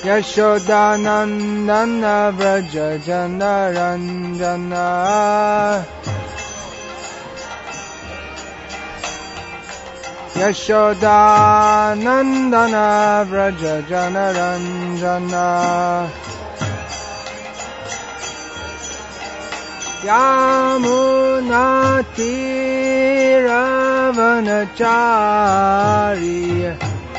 Yashodanandana Vraja Janaranjana Yashodanandana Vraja Janaranjana Yamunatiravanachari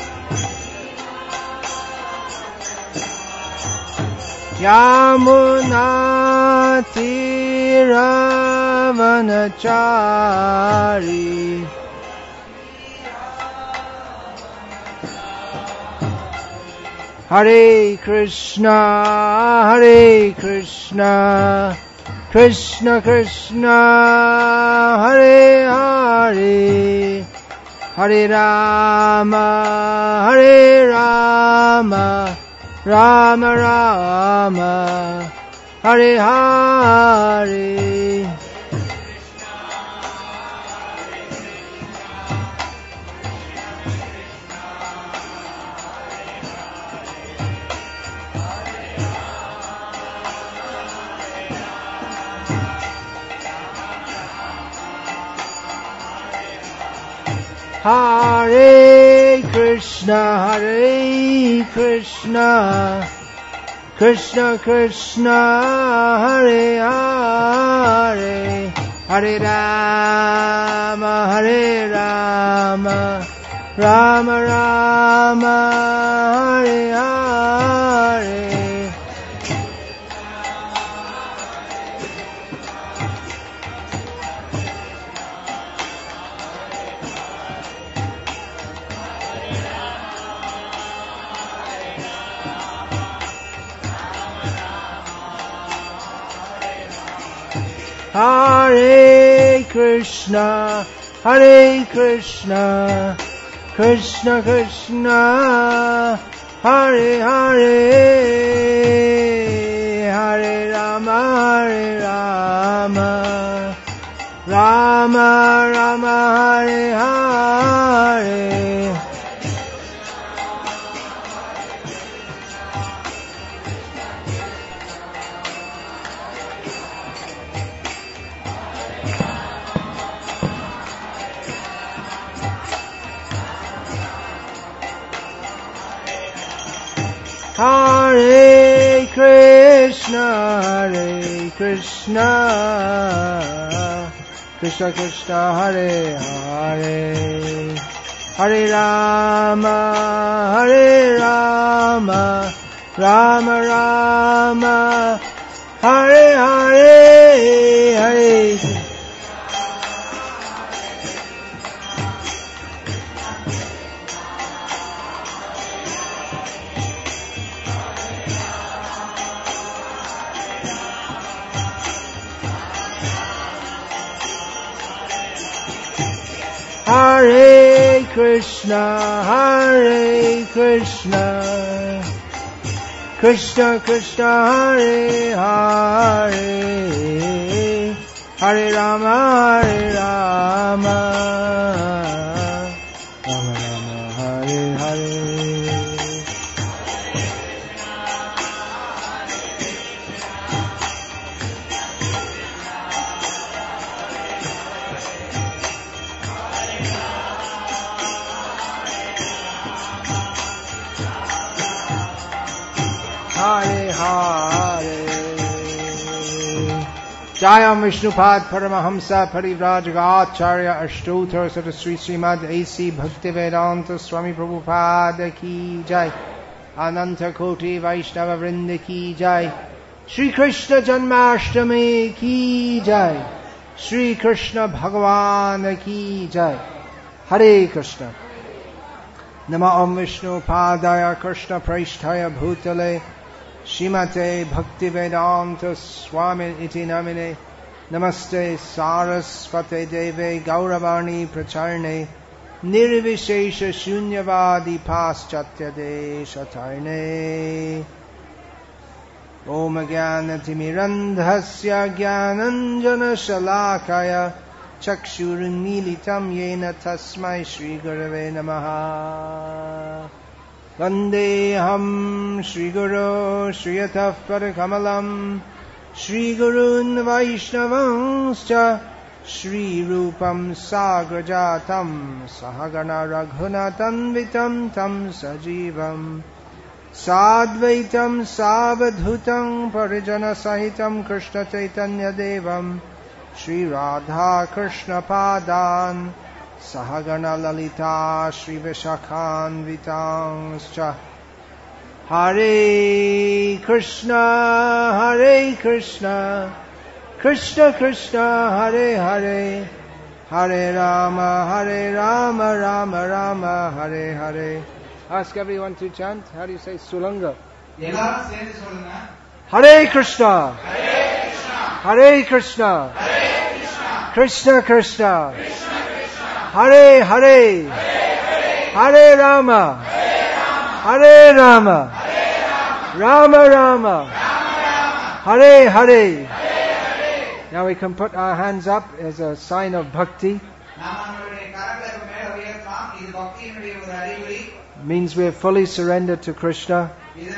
Yamunatiravanachari Hare Krishna, Hare Krishna, Krishna Krishna, Hare Hare, Hare Rama, Hare Rama, Rama Rama, Hare Hare. Hare Krishna, Hare Krishna, Krishna Krishna, Hare Hare, Hare Rama, Hare Rama, Rama Rama, Hare Hare. Hare Krishna, Hare Krishna, Krishna Krishna, Hare Hare, Hare Rama, Hare Rama, Rama Rama, Hare Hare. Hare Krishna, Hare Krishna, Krishna Krishna, Hare Hare, Hare Rama, Hare Rama, Rama Rama, Hare Hare, Hare Hare Krishna, Hare Krishna, Krishna Krishna, Hare Hare, Hare Rama, Hare Rama, Rama Rama, Hare Hare. Hare Hare. Jayam Vishnupad Paramahamsa Parivrajagacharya Ashtotar Sata Sri Srimad A.C. Bhaktivedanta Swami Prabhupada Ki Jai, Ananta Koti Vaishnava Vrinda Ki Jai, Shri Krishna Janmashtami Ki Jai, Shri Krishna Bhagavan Ki Jai. Hare Krishna. Nama Om Vishnu Padaya Krishna Praishtaya Bhutale Shrimate Bhaktivedanta Swami Iti Namine. Namaste Sarasvate Deve Gauravani Pracharne Nirvishesha Shunyavadi Paschatya Deshatarne. Om Jnanatimirandhasya Jnananjana Shalakaya Chakshurunmilitam Yena Tasmai Shri Gurave Namaha. Vandeham Shri Guru Shriyatah Parakamalам Shri Gurun Vaishnavanscha Shri Rupam Sagrajatam Sahagana Raghunatanvitam Tam Sajivam Sadvaitam Savadhutam Parijana Sahitam Krishna Chaitanya Devam Shri Radha Krishna Padan Sahagana Lalita Shri Vishakhan Vitangscha Hare Krishna Krishna Krishna Hare Hare Hare Rama Rama Rama Hare Hare. Ask everyone to chant. How do you say Sulanga? Hare Krishna Hare Krishna Krishna Krishna Hare Hare Hare Rama Hare Rama Rama Rama Hare Hare. Now we can put our hands up as a sign of bhakti. Means we are fully surrendered to Krishna.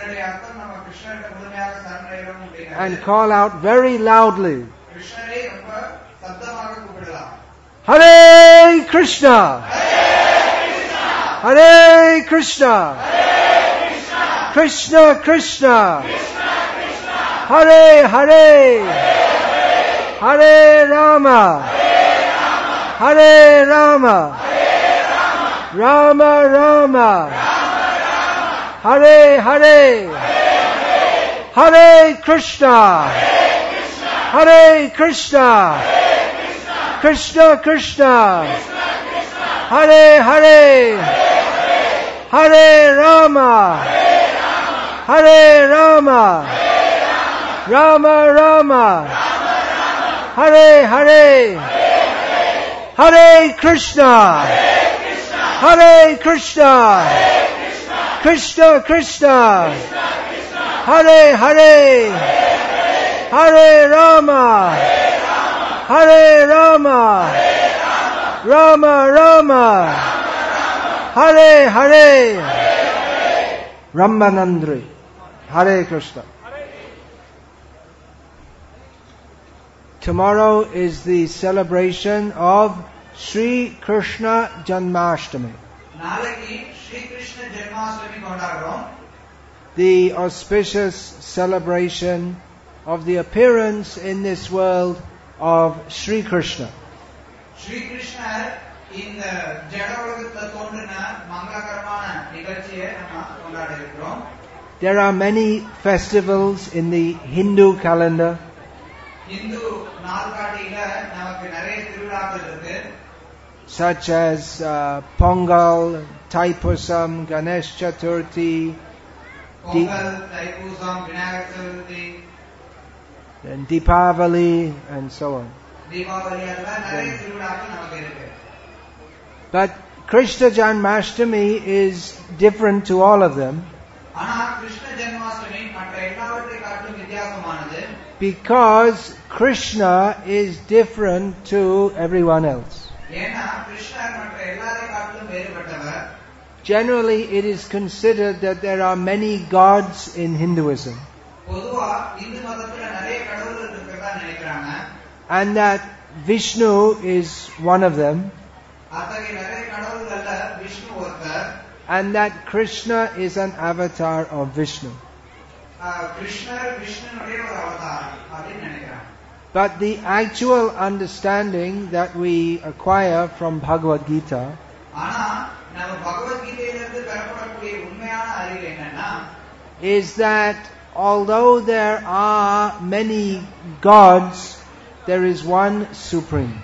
And call out very loudly, Hare Krishna Hare Krishna Krishna Krishna Hare Hare Hare Rama Hare Rama Rama Rama Hare Hare Hare Krishna Hare Krishna Krishna Krishna Hare Hare Hare Rama Hare Rama Rama Rama Hare Hare Hare Krishna Hare Krishna Krishna Krishna Hare Hare Hare Rama Hare Rama Rama Rama Hare Hare. Ramanandri. Hare Krishna. Tomorrow is the celebration of Sri Krishna Janmashtami. The auspicious celebration of the appearance in this world of Sri Krishna. Sri Krishna in the There are many festivals in the Hindu calendar. Such as Pongal, Taipusam, Ganesh Chaturthi, and Deepavali, and so on. But Krishna Janmashtami is different to all of them, because Krishna is different to everyone else. Generally, it is considered that there are many gods in Hinduism, and that Vishnu is one of them, and that Krishna is an avatar of Vishnu. But the actual understanding that we acquire from Bhagavad Gita is that although there are many gods, there is one supreme.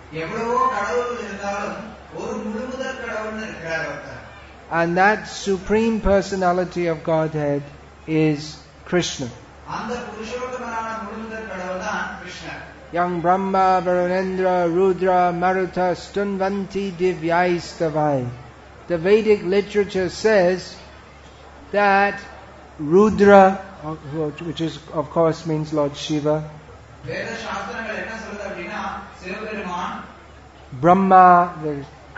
And that supreme personality of Godhead is Krishna. Yang Brahma, Varunendra, Rudra, Maruta, Stunvanti, Divyaistavai. The Vedic literature says that Rudra, which is of course means Lord Shiva, Brahma, the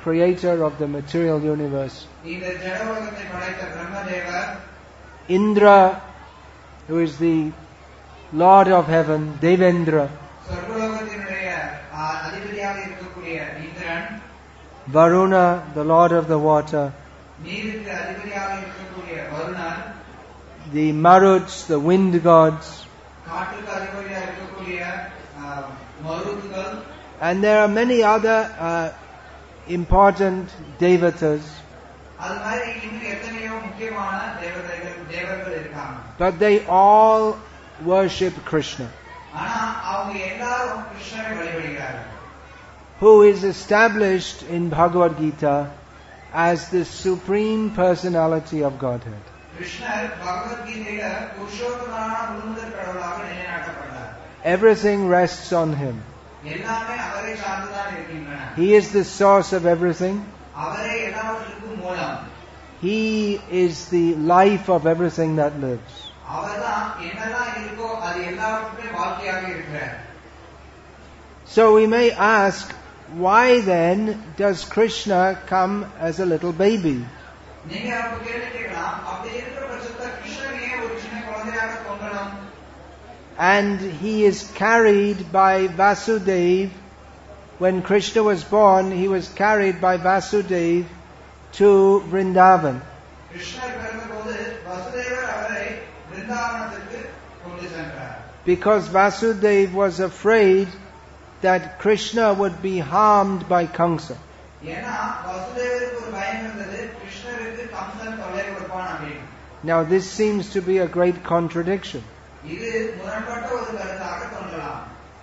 creator of the material universe. இந்த ஜடோலகத்தை படைத்த பிரம்மதேவர், Indra, who is the Lord of heaven, Devendra. சொர்க்கலோகத்தினுடைய அதிபதியாக இருக்கக்கூடிய Indiran, Varuna, the Lord of the water. நீருக்கு அதிபதியாக இருக்கக்கூடிய Varunan, The Maruts, the wind gods. காற்றுக்கு அதிபதியாக இருக்கக்கூடிய மருத்துகள். And there are many other important devatas. அது மாதிரி இன்னும் எத்தனையோ முக்கியமான தேவர்கள் இருக்காங்க. But they all worship Krishna, ஆனா அவங்க எல்லாரும் கிருஷ்ணரை வழிபடுகிறார்கள். who is established in Bhagavad Gita as the supreme personality of Godhead. கிருஷ்ணர் பகவத்கீதையில புருஷோத்தமனான முழுமுதற் கடவுளாக நிலைநாட்டப்பட்டார். Everything rests on him. எல்லாமே அவரை சார்ந்துதான் இருக்கின்றன. He is the source of everything. அவரே எல்லாவற்றுக்கும் மூலம். He is the life of everything that lives. அவர்தான் என்னெல்லாம் இருக்கோ அது எல்லாவற்றுமே வாழ்க்கையாக இருக்கிறார். So we may ask, why then does Krishna come as a little baby? நீங்க அப்ப கேள்வி கேட்கலாம், அப்படி இருக்கிற பட்சத்துல கிருஷ்ணனே ஒரு சின்ன குழந்தையாக தோன்றணும். And he is carried by Vasudev. When Krishna was born, he was carried by Vasudev to Vrindavan. கிருஷ்ணர் பிறந்தபோது வசுதேவர் அவரை விருந்தாவனத்திற்கு கொண்டு சென்றார். Because Vasudev was afraid that Krishna would be harmed by Kamsa. ஏன்னா வசுதேவருக்கு ஒரு பயம் இருந்தது, கிருஷ்ணருக்கு கம்சன் தொல்லை கொடுப்பான் அப்படின்னு. Now this seems to be a great contradiction. இது முரண்பட்ட ஒரு கருத்தாக தோன்றலாம்.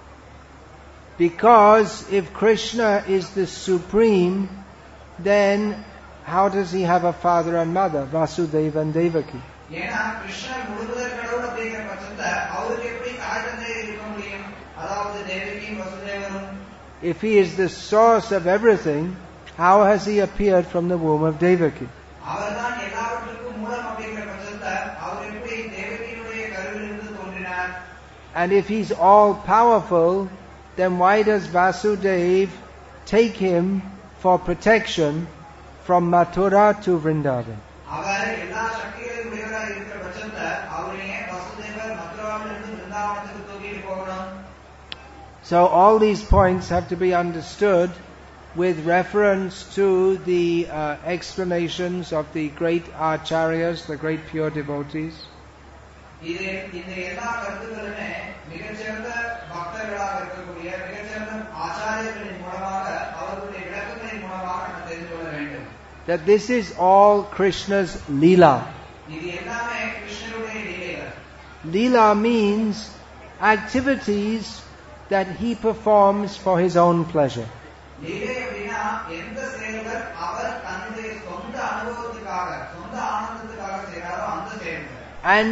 Because if Krishna is the supreme, then how does he have a father and mother, Vasudeva and Devaki? ஏன்னா கிருஷ்ணர் முழுமுதற் கடவுள் அப்படிங்கிற பட்சத்துல அவருக்கு எப்படி தாய் தந்தை இருக்க முடியும்? அதாவது தேவகியும் வசுதேவரும். If he is the source of everything, how has he appeared from the womb of Devaki? அவர்தான் எல்லாவற்றுக்கும் மூலம் அப்படிங்கிற பட்சத்துல அவர் எப்படி தேவகியினுடைய கருவிலிருந்து தோன்றினார்? And if he's all powerful, then why does Vasudev take him for protection from Mathura to Vrindavan? அவர் எல்லா சக்திகளையும் உடையவராக இருக்கிற பட்சத்துல அவரையே வசுதேவர் மதுராவிலிருந்து விருந்தாவனத்துக்கு தூக்கிட்டு போகணும். So all these points have to be understood with reference to the explanations of the great acharyas, the great pure devotees. இது இந்த எல்லா கருத்துக்களுமே மிகச்சிறந்த பக்தர்களாக இருக்கக்கூடிய மிகச்சிறந்த ஆச்சாரியர்களின் மூலமாக அவர்களுடைய விளக்கங்களின் மூலமாக நாம் தெரிந்து கொள்ள வேண்டும். That this is all Krishna's Leela. இது எல்லாமே கிருஷ்ணருடைய லீலைகள். Leela means activities that he performs for his own pleasure. லீலை அப்படின்னா எந்த செயல்கள் அவர் தன்னுடைய சொந்த அனுபவத்துக்காக சொந்த ஆனந்தத்துக்காக செய்கிறாரோ அந்த செயல்கள். And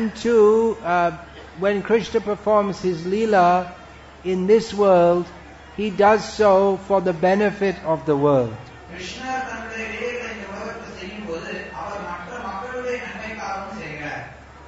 when Krishna performs his Leela in this world, he does so for the benefit of the world. கிருஷ்ணர் தன்னுடைய லீலைகளை இந்த உலகத்தில் செய்யும்போது அவர் மற்ற மக்களுடைய நன்மைக்காகவும் செய்கிறார்.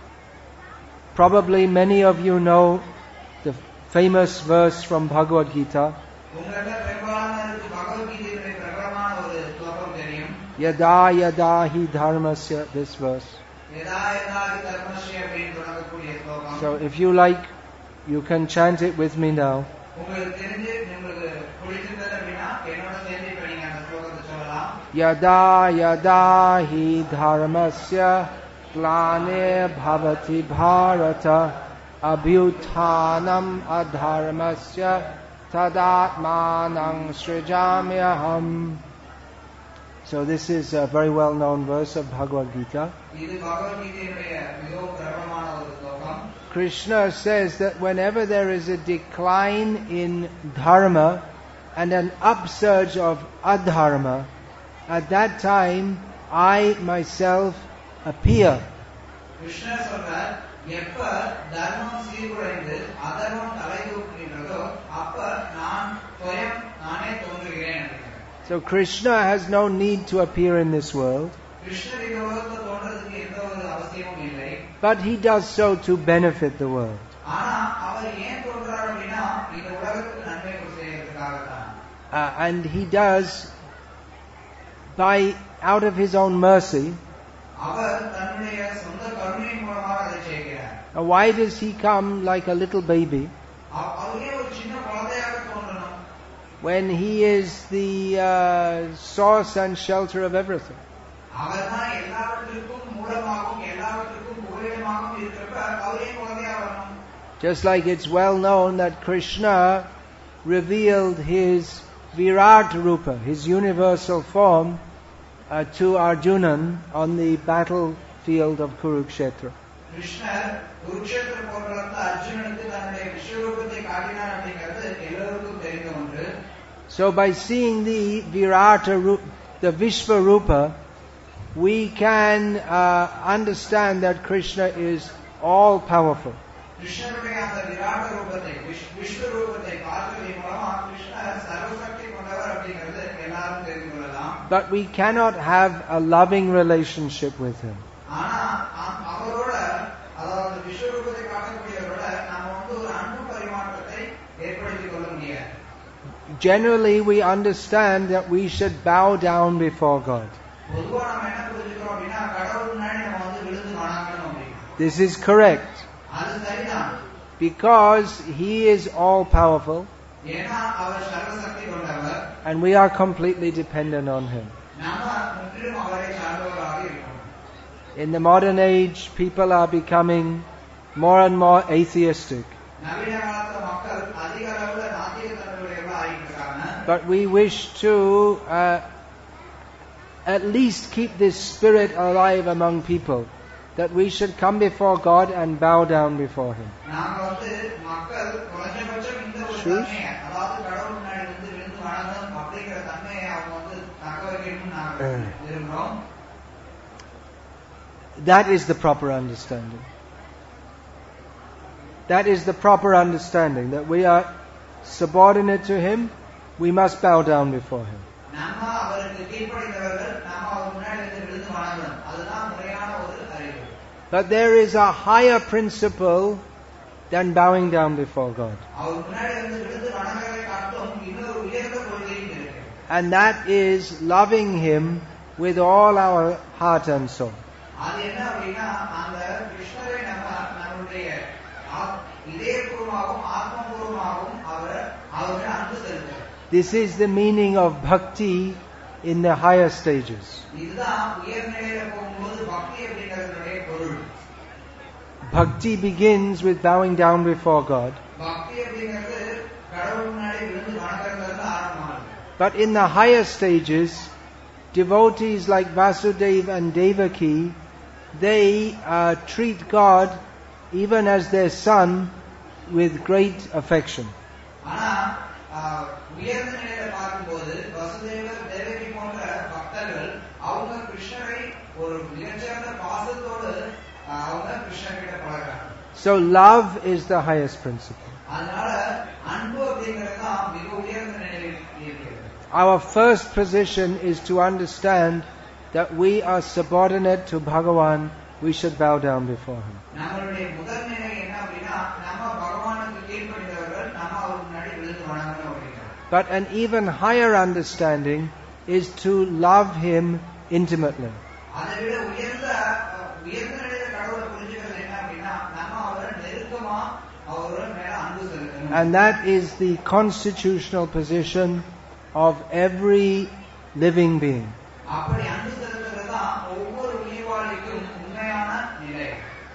Probably many of you know the famous verse from Bhagavad Gita. உங்களில் பெரும்பாலானவருக்கு பகவத்கீதையுடைய பிரபலமான ஒரு ஸ்லோகம் தெரியும். Yada yada hi dharmasya, this verse. யதா யதா ஹி தர்மஸ்ய அப்படின்னு தொடங்கக்கூடிய ஸ்லோகம். So if you like, you can chant it with me now. உங்களுக்கு தெரிஞ்சு உங்களுக்கு பிடிச்சிருந்தது அப்படின்னா என்னோட சேர்ந்து இப்ப நீங்க அந்த ஸ்லோகத்தை சொல்லலாம். Yada yada hi dharmasya glanir bhavati bharata abhyuthanam adharmasya tadatmanang srijamyaham. So this is a very well known verse of Bhagavad Gita. இது பகவத்கீதையுடைய மிகவும் பிரபலமான ஒரு ஸ்லோகம். Krishna says that whenever there is a decline in dharma and an upsurge of adharma, at that time I myself appear. கிருஷ்ணர் சொல்றார், எப்ப தர்மம் சீர்குலைந்து அதர்மம் தலைதூக்குகின்றதோ அப்ப நான் ஸ்வயம் நானே தோன்றுகிறேன். So Krishna has no need to appear in this world, கிருஷ்ணர் இந்த உலகத்தில் தோன்றதுக்கு எந்த ஒரு அவசியமும் இல்லை. but he does so to benefit the world. ஆனா அவர் ஏன் தோன்றார் அப்படின்னா இந்த உலகத்துக்கு நன்மை செய்யறதுக்காக தான். And he does out of his own mercy. அவர் தன்னுடைய சொந்த கருணையின் மூலமாக அதை செய்கிறார். Why does he come like a little baby அவரே ஒரு சின்ன குழந்தையாக தோன்றணும்? when he is the source and shelter of everything? அவர்தான் எல்லாவற்றிற்கும் மூலமாகவும் எல்லாவற்றிற்கும் புகலிடமாகவும் இருக்கிறப்ப அவரே குழந்தையாக வரணும். Just like it's well known that Krishna revealed his Virat Rupa, his universal form, to Arjunan on the battlefield of Kurukshetra. கிருஷ்ணர் குருக்ஷேத்திர போர்க்களத்தில் அர்ஜுனனுக்கு தன்னுடைய விஸ்வரூபத்தை காட்டினார் அப்படிங்கிறது எல்லோருக்கும் தெரிந்த ஒன்று. So by seeing the Virata Rupa, the Vishvarupa, we can understand that Krishna is all powerful. கிருஷ்ணருடைய அந்த விராட்ட ரூபத்தை விஸ்வரூபத்தை பார்த்ததின் மூலமா கிருஷ்ணர் சர்வசக்தி கொண்டவர் அப்படிங்கிறது எல்லாரும் தெரிந்து கொள்ளலாம். But we cannot have a loving relationship with him. ஆனா அவரோட அதாவது விஸ்வரூபத்தை காட்டக்கூடியவரோட நாம ஒரு அன்பு பரிமாற்றத்தை ஏற்படுத்திக் கொள்ள முடியாது. Generally we understand that we should bow down before God. பொதுவா நாம என்ன புரிஞ்சுக்கிறோம் அப்படின்னா கடவுள் முன்னாடி நம்ம விழுந்து வணங்கணும் அப்படின்னு. This is correct. அது சரிதான். Because he is all powerful. ஏன்னா அவர் சர்வசக்தி கொண்டவர். And we are completely dependent on him. நாம முற்றிலும் அவரை சார்ந்தவராக இருக்கிறோம். In the modern age, people are becoming more and more atheistic. நவீன காலத்துல மக்கள் அதிக அளவுல நாத்திகத்தன்மையுடையவர்களா ஆகிட்டு இருக்காங்க. But we wish to at least keep this spirit alive among people, that we should come before God and bow down before him. நாம மக்கள் குறைஞ்சபட்சம் இந்த ஒரு தன்மையை அதாவது கடவுள் முன்னாடி விழுந்து வணங்கணும் அப்படிங்கிற தன்மையை அவங்க தக்க வைக்கணும்னு நாங்க விரும்புறோம். That is the proper understanding. That is the proper understanding, that we are subordinate to him, we must bow down before him. நாம அவருக்கு கீழ்ப்படிந்தவர்கள், நாம அவர் முன்னாடி விழுந்து வணங்கணும். அதுதான் முறையான ஒரு அறிவு. But there is a higher principle than bowing down before God. அவர் முன்னாடி விழுந்து வணங்குவதை காட்டிலும் இன்னொரு உயர்ந்த கொள்கையும் இருக்கு. And that is loving him with all our heart and soul. அது என்ன அப்படின்னா அந்த கிருஷ்ணரை நம்முடைய இதயபூர்வமாகவும் ஆத்மபூர்வமாகவும் அவரை அன்பு செலுத்துறோம். This is the meaning of bhakti in the higher stages. இதுதான் உயர்நிலையில போகும்போது பக்தி அப்படிங்கிறதுடைய பொருள். Bhakti begins with bowing down before God. பக்தி அப்படிங்கிறது கடவுள் முன்னாடி விழுந்து வணங்குறதுல ஆரம்பமாகுது. But in the higher stages, devotees like Vasudeva and Devaki, they treat God even as their son with great affection. ஆனா உயர்ந்த நிலையில பார்க்கும்போது வசுதேவர் தேவகி போன்ற பக்தர்கள் அவங்க கிருஷ்ணரை ஒரு மிகச்சிறந்த பாசத்தோடு அவங்க கிருஷ்ணர்கிட்ட பழகுறாங்க. So love is the highest principle. அதனால அன்பு அப்படிங்கிறது தான் மிக உயர்ந்த நிலையில் இருக்கிறது. Our first position is to understand that we are subordinate to Bhagavan. We should bow down before him. நம்மளுடைய முதல் நிலை என்ன அப்படின்னா நம்ம பகவானுக்கு கீழ்ப்படிந்தவர்கள், நம்ம அவர் முன்னாடி விழுந்து வணங்கணும் அப்படிங்கிறது. But an even higher understanding is to love him intimately. அதை விட உயர்ந்த நிலையில கடவுளை புரிஞ்சுக்கிறது என்ன அப்படின்னா நம்ம அவரை நெருக்கமா அவரோட மேல அன்பு செலுத்தணும். And that is the constitutional position of every living being. அப்படி அன்பு செலுத்துறது தான் ஒவ்வொரு உயிர்வாழிக்கும் உண்மையான நிலை.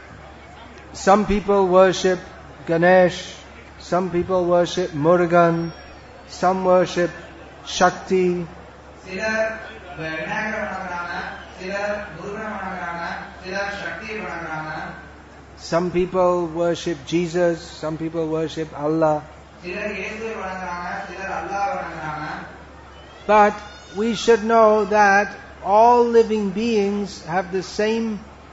Some people worship Ganesh, some people worship Murugan, some worship Shakti. சிலர் விநாயகரை வணங்குறாங்க, சிலர் முருகனை வணங்குறாங்க, சிலர் சக்தியை வணங்குறாங்க. Some people worship Jesus, some people worship Allah. சிலர் இயேசுவை வணங்குறாங்க, சிலர் அல்லாஹ்வை வணங்குறாங்க. But we should know that all living beings have the same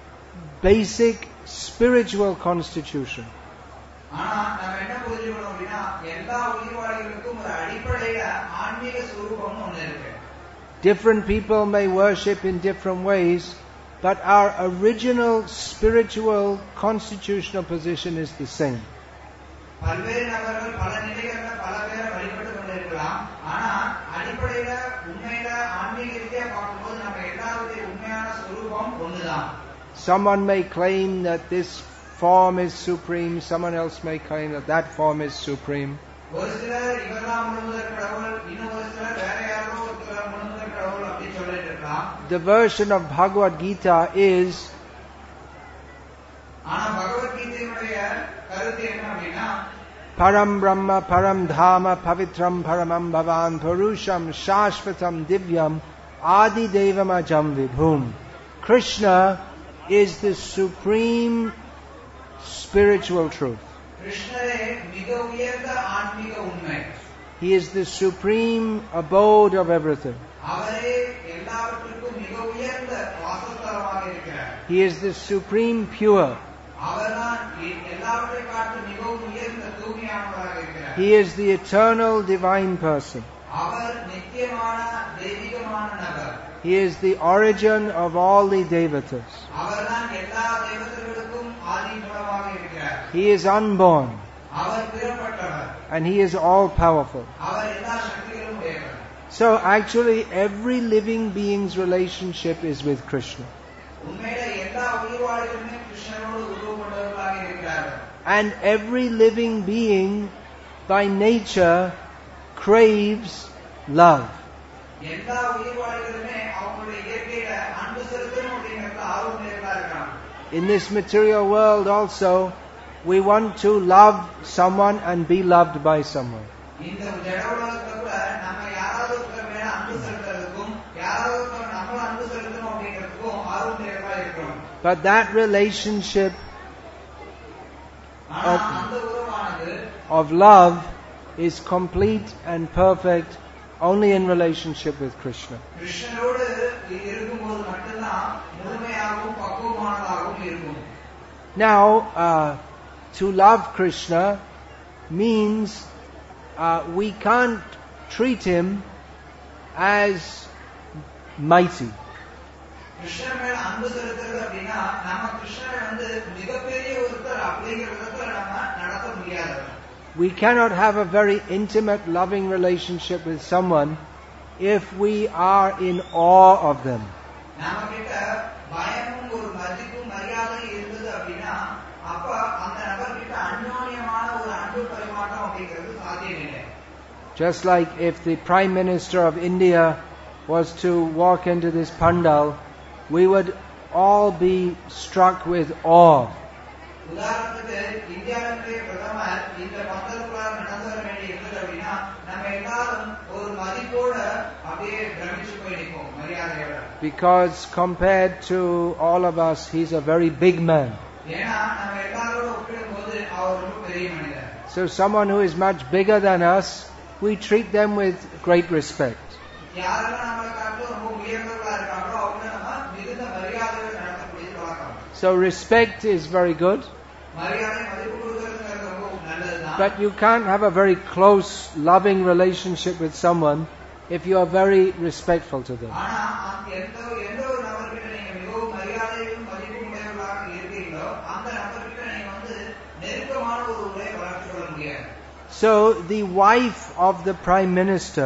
basic spiritual constitution. ஆனா நம்ம என்ன புரிஞ்சுக்கணும் அப்படின்னா எல்லா உயிர்வாழிகளுக்கும் ஒரு அடிப்படையில ஆன்மீக சுரூபம்னு ஒண்ணு இருக்கு. Different people may worship in different ways, but our original spiritual constitutional position is the same. பல்வேறு நபர்கள் பல நிலைகளில் பல பேரை வழிபட்டு கொண்டிருக்கலாம். ஆனா அடிப்படையில உண்மையில ஆன்மீக ரீதியா பார்க்கும்போது ஒண்ணுதான். Someone may claim that this form is supreme, someone else may claim that that form is supreme. ஒரு சிலர் இவர்தான் முழுமுதற் கடவுள், இன்னும் ஒரு சிலர் வேற யாரோ ஒருத்தர் முழுமுதற் கடவுள் அப்படி சொல்லிட்டு இருக்கலாம். The version of Bhagavad Gita is, ஆனா பகவத்கீதையினுடைய கருத்து என்ன அப்படின்னா, Param Brahma Param Dhama Pavitram Paramam Bhavan Purusham Shashvatam Divyam Adi Devam Ajam Vibhum. Krishna is the supreme spiritual truth. கிருஷ்ணரே மிக உயர்ந்த ஆன்மீக உண்மை. He is the supreme abode of everything. அவரே எல்லாவற்றுக்கும் மிக உயர்ந்த வாசஸ்தலமாக இருக்கிறார். He is the supreme pure. அவர்தான் எல்லாவற்றை காட்டிலும் மிகவும் உயர்ந்த தூய்மையானவராக இருக்கிறார். He is the eternal divine person. அவர் நித்தியமான தெய்வீகமான நபர். He is the origin of all the devatas. அவர்தான் எல்லா தேவதைகளுக்கும் ஆதி மூலமாக இருக்கிறார். He is unborn. Our பிறப்பட்டவர். And he is all powerful. அவர் எல்லா சக்திகளும் உடையவர். So actually every living being's relationship is with Krishna. உண்மையிலே எல்லா உயிர்வாழிகளுமே கிருஷ்ணரோடு உறவு கொண்டவர்களாக இருக்கிறார்கள். And every living being by nature craves love. எல்லா உயிர்வாழிகளுமே அவங்களுடைய இயற்கையில அன்பு செலுத்தணும் அப்படிங்கறதுல ஆர்வமுள்ளவர்களா இருக்காங்க. In this material world also, we want to love someone and be loved by someone. இந்த ஜட உலகத்துல கூட நம்ம யாராவது ஒருத்தர் மேல அன்பு செலுத்துறதுக்கும் யாராவது ஒருத்தர் நம்ம அன்பு செலுத்தணும் அப்படிங்கிறதுக்கும் ஆர்வமுள்ளவர்களா இருக்கிறோம். But that relationship அந்த உறவானது of love is complete and perfect only in relationship with Krishna. கிருஷ்ணரோடு இருக்கும்போது மட்டும்தான் முழுமையாகவும் பக்குவமானதாகவும் இருக்கும். Now, to love Krishna means we can't treat him as mighty. கிருஷ்ணர் மேல அன்பு செலுத்துறது அப்படின்னா நம்ம கிருஷ்ணரை வந்து மிகப்பெரிய ஒருத்தர் அப்படிங்கிற விதத்துல நம்ம நடத்த முடியாது. We cannot have a very intimate, loving relationship with someone if we are in awe of them. நம்ம கிட்ட பயமும் ஒரு மதிப்பும் மரியாதையும் இருந்தது அப்படின்னா அப்ப அந்த நபர்கிட்ட அந்யோன்யமான ஒரு அன்பு பரிமாற்றம் அப்படிங்கிறது சாத்தியமில்லை. Just like if the Prime Minister of India was to walk into this pandal, we would all be struck with awe. உதாரணத்துக்கு இந்தியாவினுடைய பிரதமர் இந்த பந்தலுக்குள்ளார நடந்து வர வேண்டி இருந்தது அப்படின்னா நம்ம எல்லாரும் ஒரு மதிப்போட அப்படியே பிரமிச்சு போய் நிற்போம் மரியாதையோட. Because compared to all of us, he's a very big man. ஏன்னா நம்ம எல்லாரோட ஒப்பிடும்போது அவர் ரொம்ப பெரிய மனிதர். So someone who is much bigger than us, we treat them with great respect. யாரெல்லாம் நம்மளை காட்டிலும் ரொம்ப உயர்ந்தவர்களா இருக்காங்களோ அவங்க நம்ம மிகுந்த மரியாதையோட நடத்தக்கூடிய வழக்கம். So respect is very good. மரியாதை மதிப்பு கொடுக்கறதுங்கிறது ரொம்ப நல்லதுதான். But you can't have a very close, loving relationship with someone if you are very respectful to them. ஆனா எந்த ஒரு நபர்கிட்ட நீங்க மிகவும் மரியாதையும் மதிப்பும் உடையவர்களாக இருக்கீங்களோ அந்த நபர்கிட்ட நீங்க வந்து நெருக்கமான ஒரு உறவை வளர்த்துக் கொள்ள முடியாது. So the wife of the Prime Minister,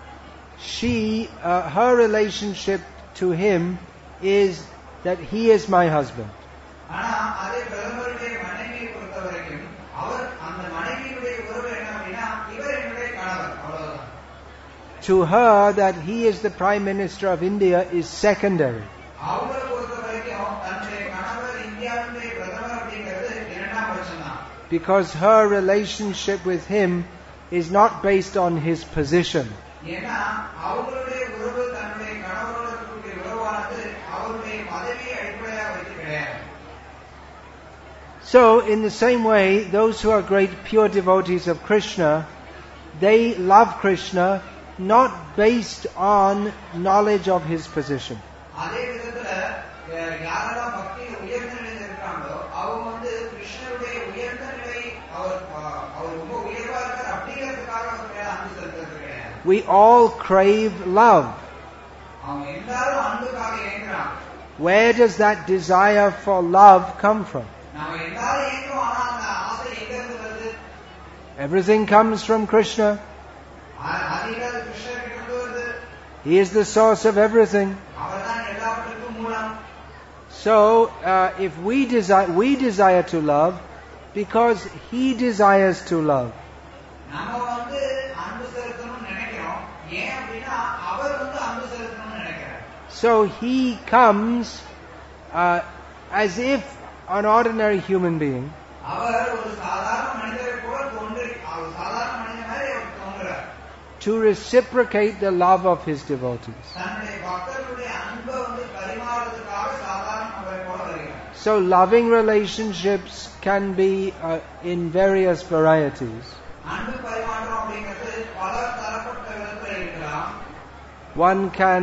her relationship to him is that he is my husband. ஆனா அதே பிரதமருடைய மனைவியை பொறுத்த வரைக்கும் அவர் அந்த மனைவியுடைய உறவு என்ன அப்படின்னா இவர் என்னுடைய கணவர் அவ்வளவுதான். To her, that he is the Prime Minister of India is secondary. அவங்களை பொறுத்த வரைக்கும் தன்னுடைய கணவர் இந்தியாவினுடைய பிரதமர் அப்படிங்கிறது இரண்டாம் பட்சம்தான். Because her relationship with him is not based on his position. ஏன்னா அவங்களுடைய உறவு தன்னுடைய கணவரோட இருக்கக்கூடிய உறவானது அவருடைய பதவியை அடிப்படையாக வைத்து கிடையாது. So, in the same way, those who are great pure devotees of Krishna, they love Krishna not based on knowledge of his position. அதே விதத்துல யாரெல்லாம் பக்தியில உயர்ந்த நிலையில் இருக்காங்களோ அவங்க வந்து கிருஷ்ணருடைய உயர்ந்த நிலை அவர் ரொம்ப உயர்வா இருக்கார் அப்படிங்கிறதுக்காக அவர் மேல அன்பு செலுத்துறது கிடையாது. We all crave love. அவங்க எல்லாரும் அன்புக்காக ஏங்குறாங்க. Where does that desire for love come from? நாம எல்லாரும் ஏங்குறோம், ஆனா அந்த ஆசை எங்க இருந்து வருது? Everything comes from Krishna. அதிகாரி கிருஷ்ணர் கிட்ட வருது. He is the source of everything. அவர்தான் எல்லாவற்றுக்கும் மூலம். So, if we desire to love because He desires to love. நம்ம வந்து அன்பு செலுத்தணும்னு நினைக்கிறோம். ஏன் அப்படின்னா அவர் வந்து அன்பு செலுத்தணும்னு நினைக்கிறார். So He comes as if an ordinary human being. அவர் ஒரு சாதாரண மனிதரை போல தோன்றி அவர் சாதாரண மனிதன் மாதிரி அவர் தோன்றுறார். To reciprocate the love of His devotees. தன்னுடைய பக்தர்களுடைய அன்பை வந்து பரிமாறுவதற்காக சாதாரண நபரை போல வருகிறார். So loving relationships can be in various varieties. அன்பு பரிமாற்றம் அப்படிங்கிறது பல தரப்பட்ட விதத்தில் இருக்கலாம். One can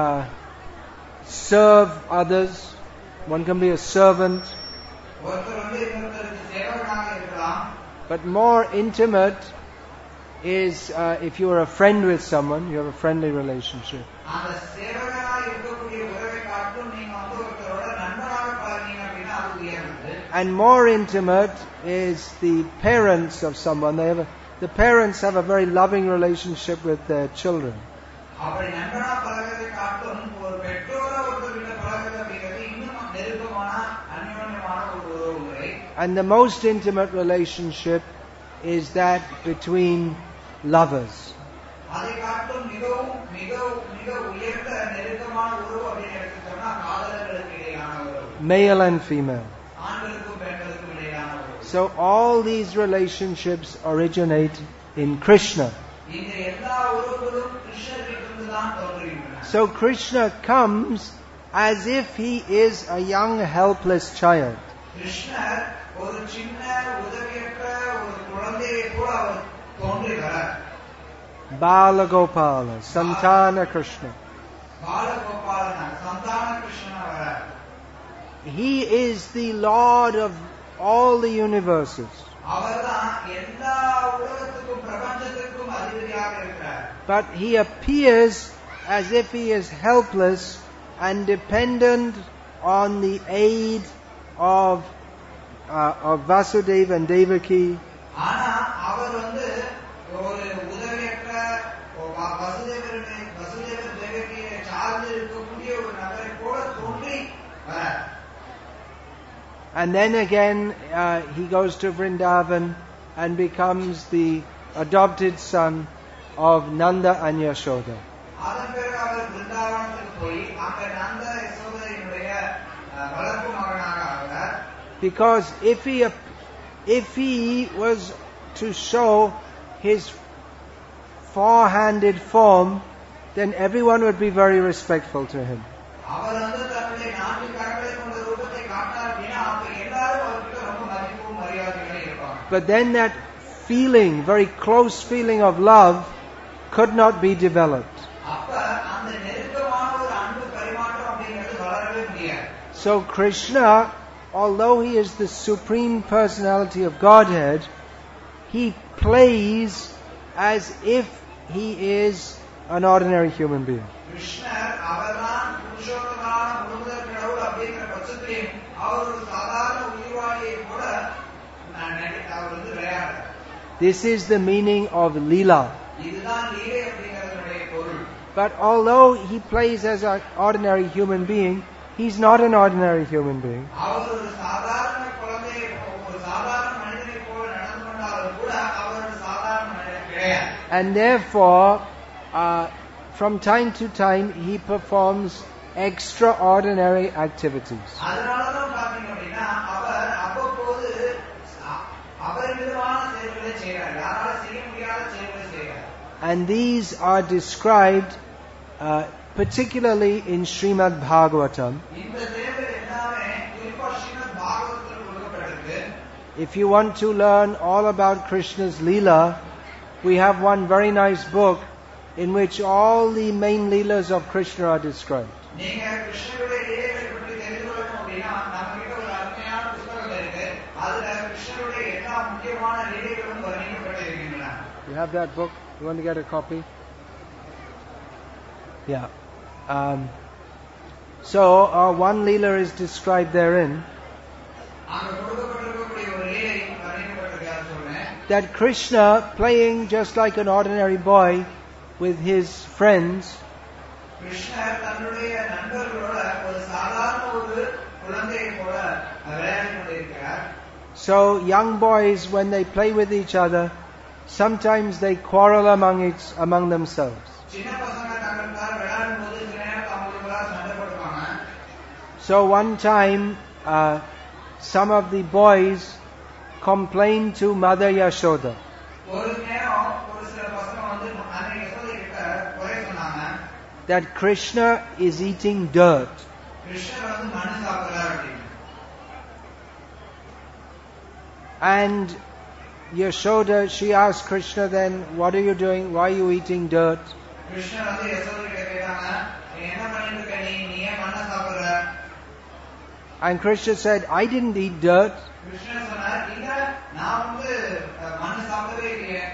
serve others. One can be a servant. ஒருத்தர் வந்து இன்னொருத்தருக்கு சேவகனாக இருக்கலாம். But more intimate is if you are a friend with someone, you have a friendly relationship. அந்த சேவகனாக இருக்கக்கூடிய உறவை காட்டும் நீங்க வந்து ஒருத்தரோட நண்பனாக பழகினீங்க அப்படின்னா அது உயர்ந்தது. And more intimate is the parents of someone. The parents have a very loving relationship with their children. அப்படி நண்பனா பழகிறதை காட்டும் ஒரு பெற்றோர ஒருத்தர்கிட்ட பழகிறது அப்படிங்கிறது இன்னும் நெருக்கமான அந்யோன்யமான ஒரு உறவு முறை. And the most intimate relationship is that between lovers. அதை காட்டும் மிகவும் மிக உயர்ந்த நெருக்கமான உறவு அப்படின்னு எடுத்துட்டோம்னா காதலர்களுக்கு இடையிலான உறவு. Male and female. ஆண்களுக்கும் பெண்களுக்கும் இடையிலான உறவு. So all these relationships originate in Krishna. இந்த எல்லா உறவுகளும் கிருஷ்ணரிடமிருந்து தான் தோன்றுகின்றன. So Krishna comes as if He is a young helpless child. கிருஷ்ணர் ஒரு சின்ன உதவியற்ற ஒரு குழந்தையை போல அவர் தோன்றி வரார். Bala Gopala, Santana Krishna. Balagopalan சந்தான கிருஷ்ணன் வரார். He is the Lord of all the universes. அவர்தான் எல்லா உலகத்துக்கும் பிரபஞ்சத்துக்கும் அதிபதியாக இருக்கிறார். But He appears as if He is helpless and dependent on the aid of Vasudeva and Devaki. ஆனா அவர் வந்து ஒரு உதவியற்ற வசுதேவர் தேவகியை சார்ந்து இருக்கக்கூடிய ஒரு நபரை போல தோன்றி வரார். And then again He goes to Vrindavan and becomes the adopted son of Nanda and Yashoda. அதன் பிறகு அவர் பிருந்தாவனத்துக்கு போய் அங்க நந்த யசோதையினுடைய வளர்ப்பு மகனாக ஆகிறார். Because if he was to show His four-handed form, then everyone would be very respectful to Him. அவர் வந்து தன்னுடைய நான்கு கரங்களை கொண்ட ரூபத்தை காட்டினார் அப்படின்னா அப்ப எல்லாரும் அவருக்கு ரொம்ப மதிப்பும் மரியாதையும் இருப்பாங்க. But then that feeling, very close feeling of love, could not be developed. அப்ப அந்த நெருக்கமான ஒரு அன்பு பரிமாற்றம் அப்படிங்கிறது வளரவே முடியாது. So Krishna, although He is the supreme personality of Godhead, He plays as if He is an ordinary human being. கிருஷ்ணர் அவர்தான் புருஷோத்தமான முழுமுதற் கடவுள் அப்படிங்கிற பட்சத்தில் அவர் ஒரு சாதாரண உயிர்வாழியை போல அவர் வந்து விளையாடுறார். This is the meaning of Leela. இதுதான் லீலை அப்படிங்கிறதுடைய பொருள். But although He plays as an ordinary human being, He's not an ordinary human being. அவர் ஒரு சாதாரண குழந்தையை ஒரு சாதாரண மனிதனை போல நடந்து கொண்டாலும் கூட அவர் ஒரு சாதாரண மனிதன் கிடையாது. And therefore, from time to time, He performs extraordinary activities. அதனாலதான் பாத்தீங்க அப்படின்னா அவர் அவ்வப்போது அபரிமிதமான செயல்களை செய்கிறார். யாரால செய்ய முடியாத செயல்களை செய்கிறார். And these are described particularly in Srimad Bhagavatam. இந்த செயல்கள் எல்லாமே குறிப்பா ஸ்ரீமத் பாகவதத்தில் கொடுக்கப்பட்டிருக்கு. If you want to learn all about Krishna's Leela, we have one very nice book in which all the main Leelas of Krishna are described. நீங்க கிருஷ்ணருடைய லீலைகளை பற்றி தெரிந்து கொள்ளணும் அப்படின்னா நம்ம கிட்ட ஒரு அருமையான புத்தகம் இருக்கு. அதுல கிருஷ்ணருடைய எல்லா முக்கியமான லீலைகளும் வர்ணிக்கப்பட்டிருக்கின்றன. You have that book? You want to get a copy? Yeah. So one Leela is described therein. அங்க கொடுக்கப்பட்டிருக்கக்கூடிய ஒரு லீலை வர்ணிக்கப்பட்டிருக்காரு சொல்றேன். That Krishna, playing just like an ordinary boy with his friends, கிருஷ்ணர் தன்னுடைய நண்பர்களோட ஒரு சாதாரண ஒரு So young boys, when they play with each other, sometimes they quarrel among themselves. சின்ன பசங்க தங்களுக்குள்ள விளையாடும் போது சில நேரத்துல அவங்களுக்குள்ள சண்டை போட்டுப்பாங்க. So one time, some of the boys complained to Mother Yashoda ஒரு நேரம் ஒரு சில பசங்க வந்து அன்னை யசோதை கிட்ட குறை சொன்னாங்க. that Krishna is eating dirt. கிருஷ்ணர் வந்து மண்ணு சாப்பிடுறார் அப்படின்னு. And Yashoda, she asked Krishna then, what are you doing? Why are you eating dirt? கிருஷ்ணர் வந்து யசோதை கிட்ட கேட்டாங்க, நீ என்ன பண்ணிட்டு இருக்க, நீ ஏன் மண்ணை சாப்பிடுற? And Krishna said, I didn't eat dirt. கிருஷ்ணர் சொன்னார், இல்ல நான் வந்து மண்ணு சாப்பிடவே இல்லையே.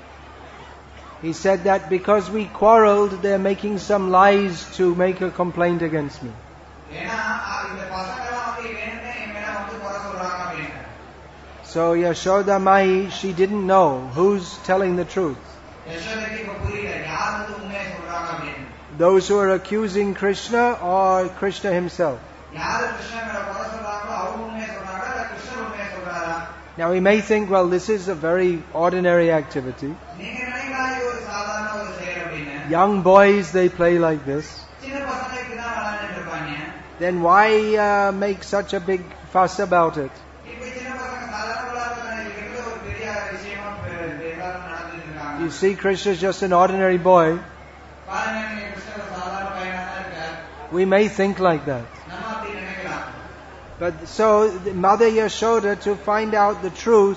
He said that because we quarreled, they're making some lies to make a complaint against me. ஏன்னா இந்த பசங்கெல்லாம் வந்து வேணும்னே என் மேல வந்து குறை சொல்றாங்க அப்படின்னு. So Yashoda Mai, she didn't know who's telling the truth. யசோதைக்கு இப்ப புரியல யார் வந்து உண்மையை சொல்றாங்க அப்படின்னு. Those who are accusing Krishna or Krishna himself. யாரு கிருஷ்ணன் மேல குறை சொல்றாங்களோ அவங்க உண்மையை சொல்றாங்களா இல்ல கிருஷ்ணர் உண்மையை சொல்றாரா? Now we may think, well, this is a very ordinary activity. நீங்க நினைக்கலாம் இது ஒரு சாதாரண ஒரு செயல் அப்படின்னு. Young boys, they play like this. சின்ன பசங்க இப்படிதான் விளையாண்டுட்டு இருப்பாங்க. Then why make such a big fuss about it? இப்ப சின்ன பசங்க சாதாரண விளையாடுறதுல இருக்கிறது ஒரு பெரிய விஷயமா எல்லாரும் நடந்துட்டு இருக்காங்க. You see, Krishna is just an ordinary boy. பாருங்க, நீங்க கிருஷ்ணர் ஒரு சாதாரண பையனா தான் இருக்கார். We may think like that. நம்ம அப்படி நினைக்கலாம். But so Mother Yashoda, to find out the truth,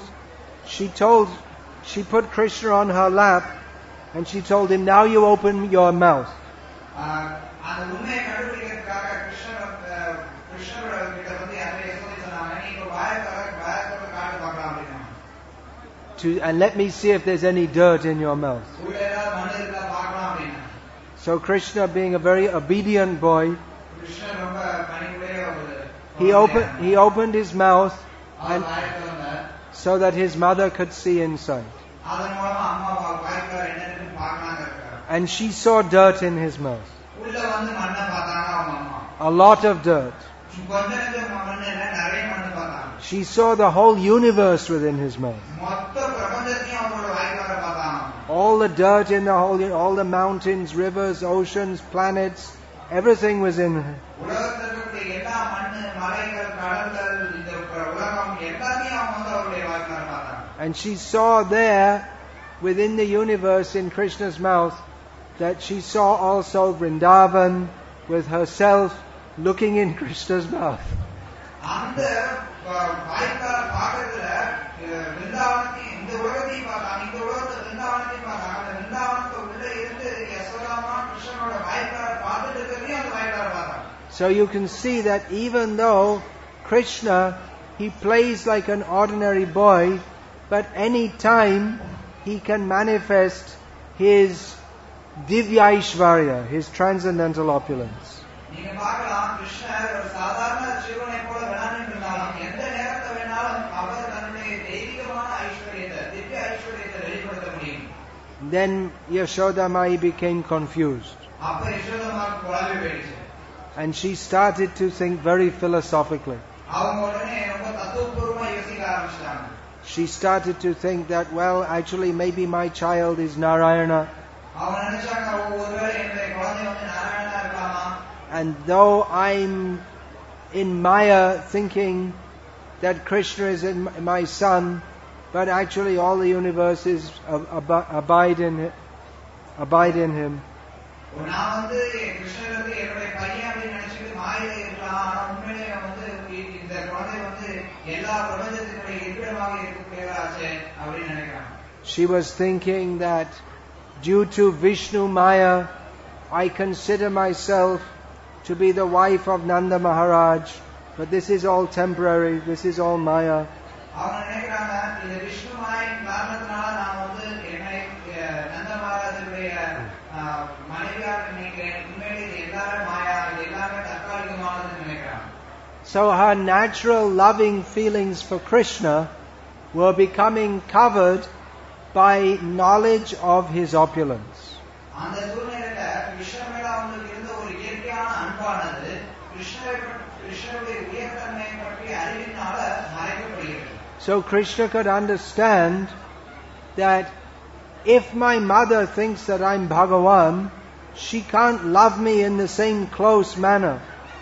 she put Krishna on her lap and she told him, now you open your mouth. அந்த உண்மையை கண்டுபிடிக்கிறதுக்காக கிருஷ்ணரோட கிட்ட வந்து அன்னை யசோதை சொன்னாங்க, நீ இப்ப வாயத்தோட காட்டு பார்க்கலாம் அப்படின்னு. And let me see if there's any dirt in your mouth. உள்ள ஏதாவது மண்ணு இருக்கா பார்க்கலாம் அப்படின்னு. So Krishna, being a very obedient boy, கிருஷ்ணர் ரொம்ப பணிவுடைய ஒரு he opened his mouth and so that his mother could see inside. அதன் மூலமா அம்மா வாய்க்குள்ள என்னன்னு பார்க்கலாம்னு இருக்காரு. And she saw dirt in his mouth. உள்ள வந்து மண்ணை பார்த்தாங்க அவங்க அம்மா. A lot of dirt. கொஞ்சம் மண்ணு இல்ல, நிறைய மண்ணு பார்த்தாங்க. She saw the whole universe within his mouth. மொத்த பிரபஞ்சத்தையும் அவங்களோட வாய்க்குள்ள பார்த்தாங்க. All the dirt in all the mountains, rivers, oceans, planets, everything was in her. உலகத்துல இருக்கக்கூடிய எல்லா மண்ணு, மலைகள், கடல்கள், இந்த உலகம் எல்லாத்தையும் அவங்க வந்து அவருடைய வாய்க்குள்ள பார்த்தாங்க. And she saw there within the universe in Krishna's mouth that she saw also Vrindavan with herself looking in Krishna's mouth. அந்த வாய்க்கால பார்க்கறதுல விருந்தாவனத்தையும் இந்த உலகத்தையும் பார்த்தாங்க, இந்த உலகத்தை விருந்தாவனத்தையும் பார்த்தாங்க. அந்த விருந்தாவனத்தை உள்ள இருந்து யசோதாமா கிருஷ்ணனோட வாய்க்கால பார்த்துட்டு இருக்கிறதையும் அந்த வாய்க்கால பார்த்தாங்க. So you can see that even though Krishna, he plays like an ordinary boy, but any time he can manifest his Divya Aishvarya, his transcendental opulence. நீங்க பார்க்கலாம், கிருஷ்ணர் ஒரு சாதாரண சிறுவனை போல விளையாண்டுட்டு இருந்தாலும் எந்த நேரத்தை வேணாலும் அவர் தன்னுடைய தெய்வீகமான ஐஸ்வர்யத்தை, திவ்ய ஐஸ்வர்யத்தை வெளிப்படுத்த முடியும். Then Yashoda Mai became confused. அப்ப யசோதாமாவுக்கு குழம்பி போயிடுச்சு. And she started to think very philosophically. அவங்க உடனே ரொம்ப தத்துவபூர்வமா யோசிக்க ஆரம்பிச்சிட்டாங்க. She started to think that, well, actually maybe my child is Narayana. அவங்க நினைச்சாங்க, ஒருவேளை என்னுடைய குழந்தை வந்து நாராயணனா இருக்கலாமா? And though I'm in Maya thinking that Krishna is my son, but actually all the universes abide in him. நான் வந்து கிருஷ்ணர் வந்து என்னுடைய பையன் அப்படின்னு நினைச்சிட்டு மாயில இருக்கலாம். ஆனா உண்மையிலே வந்து இந்த குழந்தை வந்து எல்லா பிரபஞ்சத்தினுடைய இருப்பிடமாக இருக்கக்கூடியதாச்சே அப்படின்னு நினைக்கிறாங்க. She was thinking that due to Vishnu Maya, I consider myself to be the wife of Nanda Maharaj, but this is all temporary, this is all Maya. அவங்க நினைக்கிறாங்க, இந்த விஷ்ணு மாயின் காரணத்தினால நான் வந்து என்னை நந்த மகாராஜனுடைய மனைவியாக நினைக்கிறேன். உண்மையிலே இது எல்லாரும் மாயா, இது எல்லாமே தற்காலிகமானதுன்னு நினைக்கிறாங்க. So her natural loving feelings for Krishna were becoming covered by knowledge of his opulence. அந்த சூழ்நிலையில கிருஷ்ணர் மேல அவங்களுக்கு இருந்த ஒரு இயற்கையான அன்பானது கிருஷ்ணருடைய உயர்தன்மையை பற்றி அறிவினால மறைக்கப்படுகிறது. So Krishna could understand that if my mother thinks that I'm Bhagavan, she can't love me in the same close manner.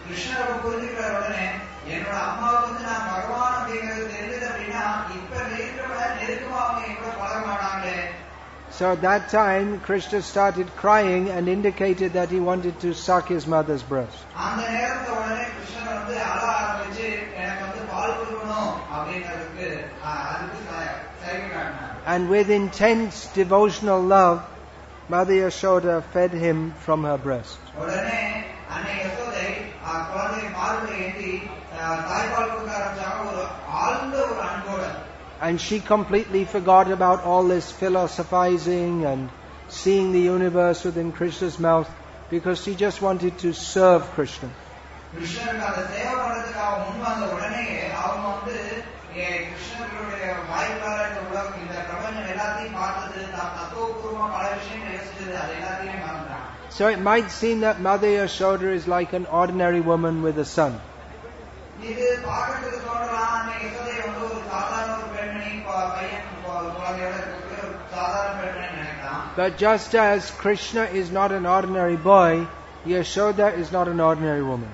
So at that time, Krishna started crying and indicated that he wanted to suck his mother's breast. And with intense devotional love, Mother Yashoda fed him from her breast. And she completely forgot about all this philosophizing and seeing the universe within Krishna's mouth, because she just wanted to serve Krishna. So it might seem that Mother Yashoda is like an ordinary woman with a son. But just as Krishna is not an ordinary boy, Yashoda is not an ordinary woman.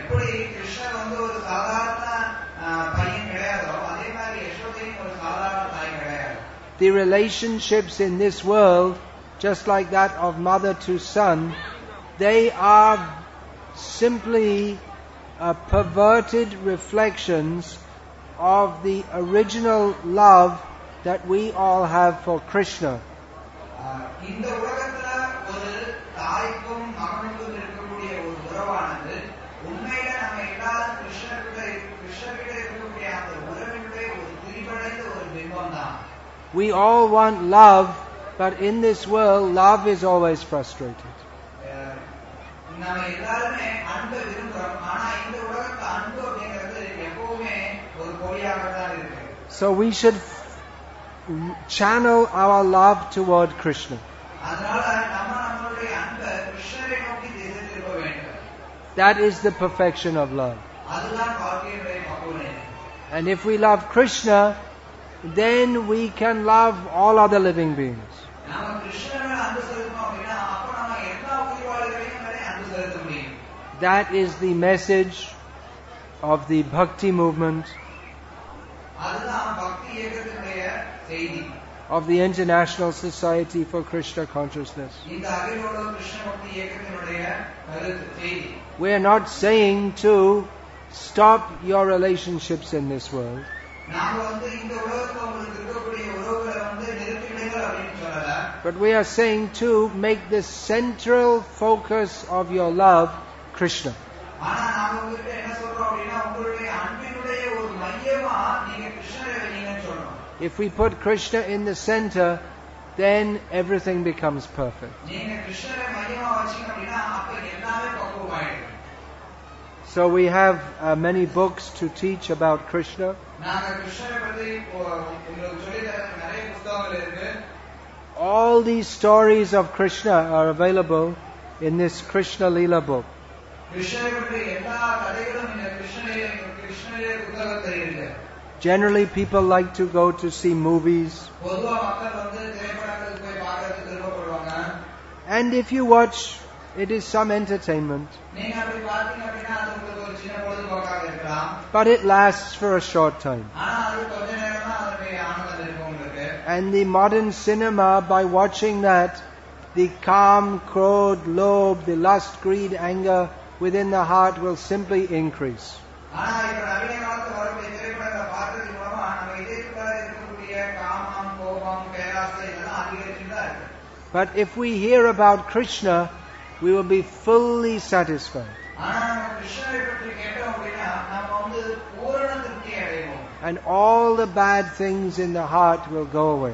The relationships in this world, just like that of mother to son, they are simply perverted reflections of the original love that we all have for Krishna. We all want love, but in this world, love is always frustrated. So we should channel our love toward Krishna. That is the perfection of love. And if we love Krishna, then we can love all other living beings. That is the message of the Bhakti movement, of the International Society for Krishna Consciousness. We are not saying to stop your relationships in this world. But we are saying to make the central focus of your love Krishna. If we put Krishna in the center, then everything becomes perfect. So we have many books to teach about Krishna. All these stories of Krishna are available in this Krishna Leela book. Generally, people like to go to see movies. And if you watch, it is some entertainment. But it lasts for a short time. And the modern cinema, by watching that, the calm, krodh, lobh, the lust, greed, anger within the heart will simply increase. But if we hear about Krishna, we will be fully satisfied. And all the bad things in the heart will go away.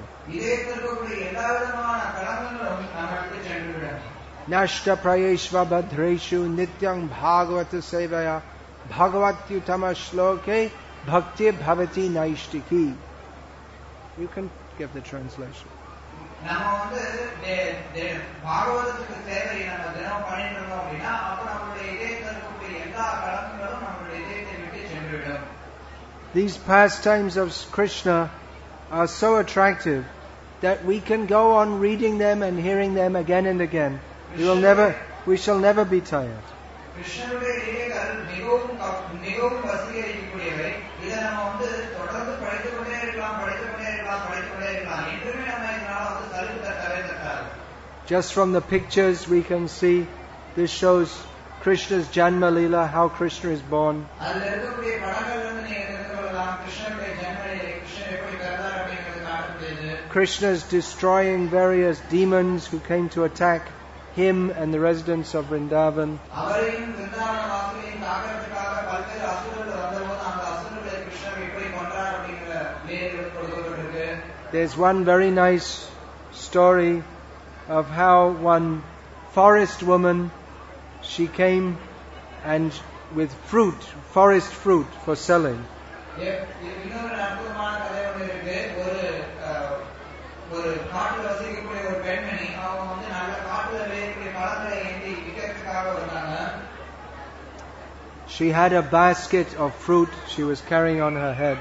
Nashta prayeshva badreshu nityam bhagavata sevaya bhagavatyutama shloke bhakti bhavati naishtiki. You can give the translation. these pastimes of Krishna are so attractive that we can go on reading them and hearing them again and again. We shall never be tired. கிருஷ்ணனுடைய லீலைகள் மிகவும் வசீகரிக்கக்கூடியவை. இதை நம்ம வந்து தொடர்ந்து படித்துக்கொண்டே இருக்கலாம் என்றுமே நம்ம இதனால வந்து சலிப்பு தட்டவே தட்டாது. Just from the pictures we can see this shows Krishna's Janma Leela, how Krishna is born. அதுல இருக்கக்கூடிய படங்கள்ல இருந்து நீங்க தெரிஞ்சுக்கொள்ளலாம் கிருஷ்ணனுடைய ஜன்ம லீலை, கிருஷ்ணன் எப்படி பிறந்தார் அப்படிங்கிறது காட்டுகிறது. Krishna is destroying various demons who came to attack him and the residents of Vrindavan. There's one very nice story of how one forest woman, she came and with forest fruit for selling. She had a basket of fruit she was carrying on her head.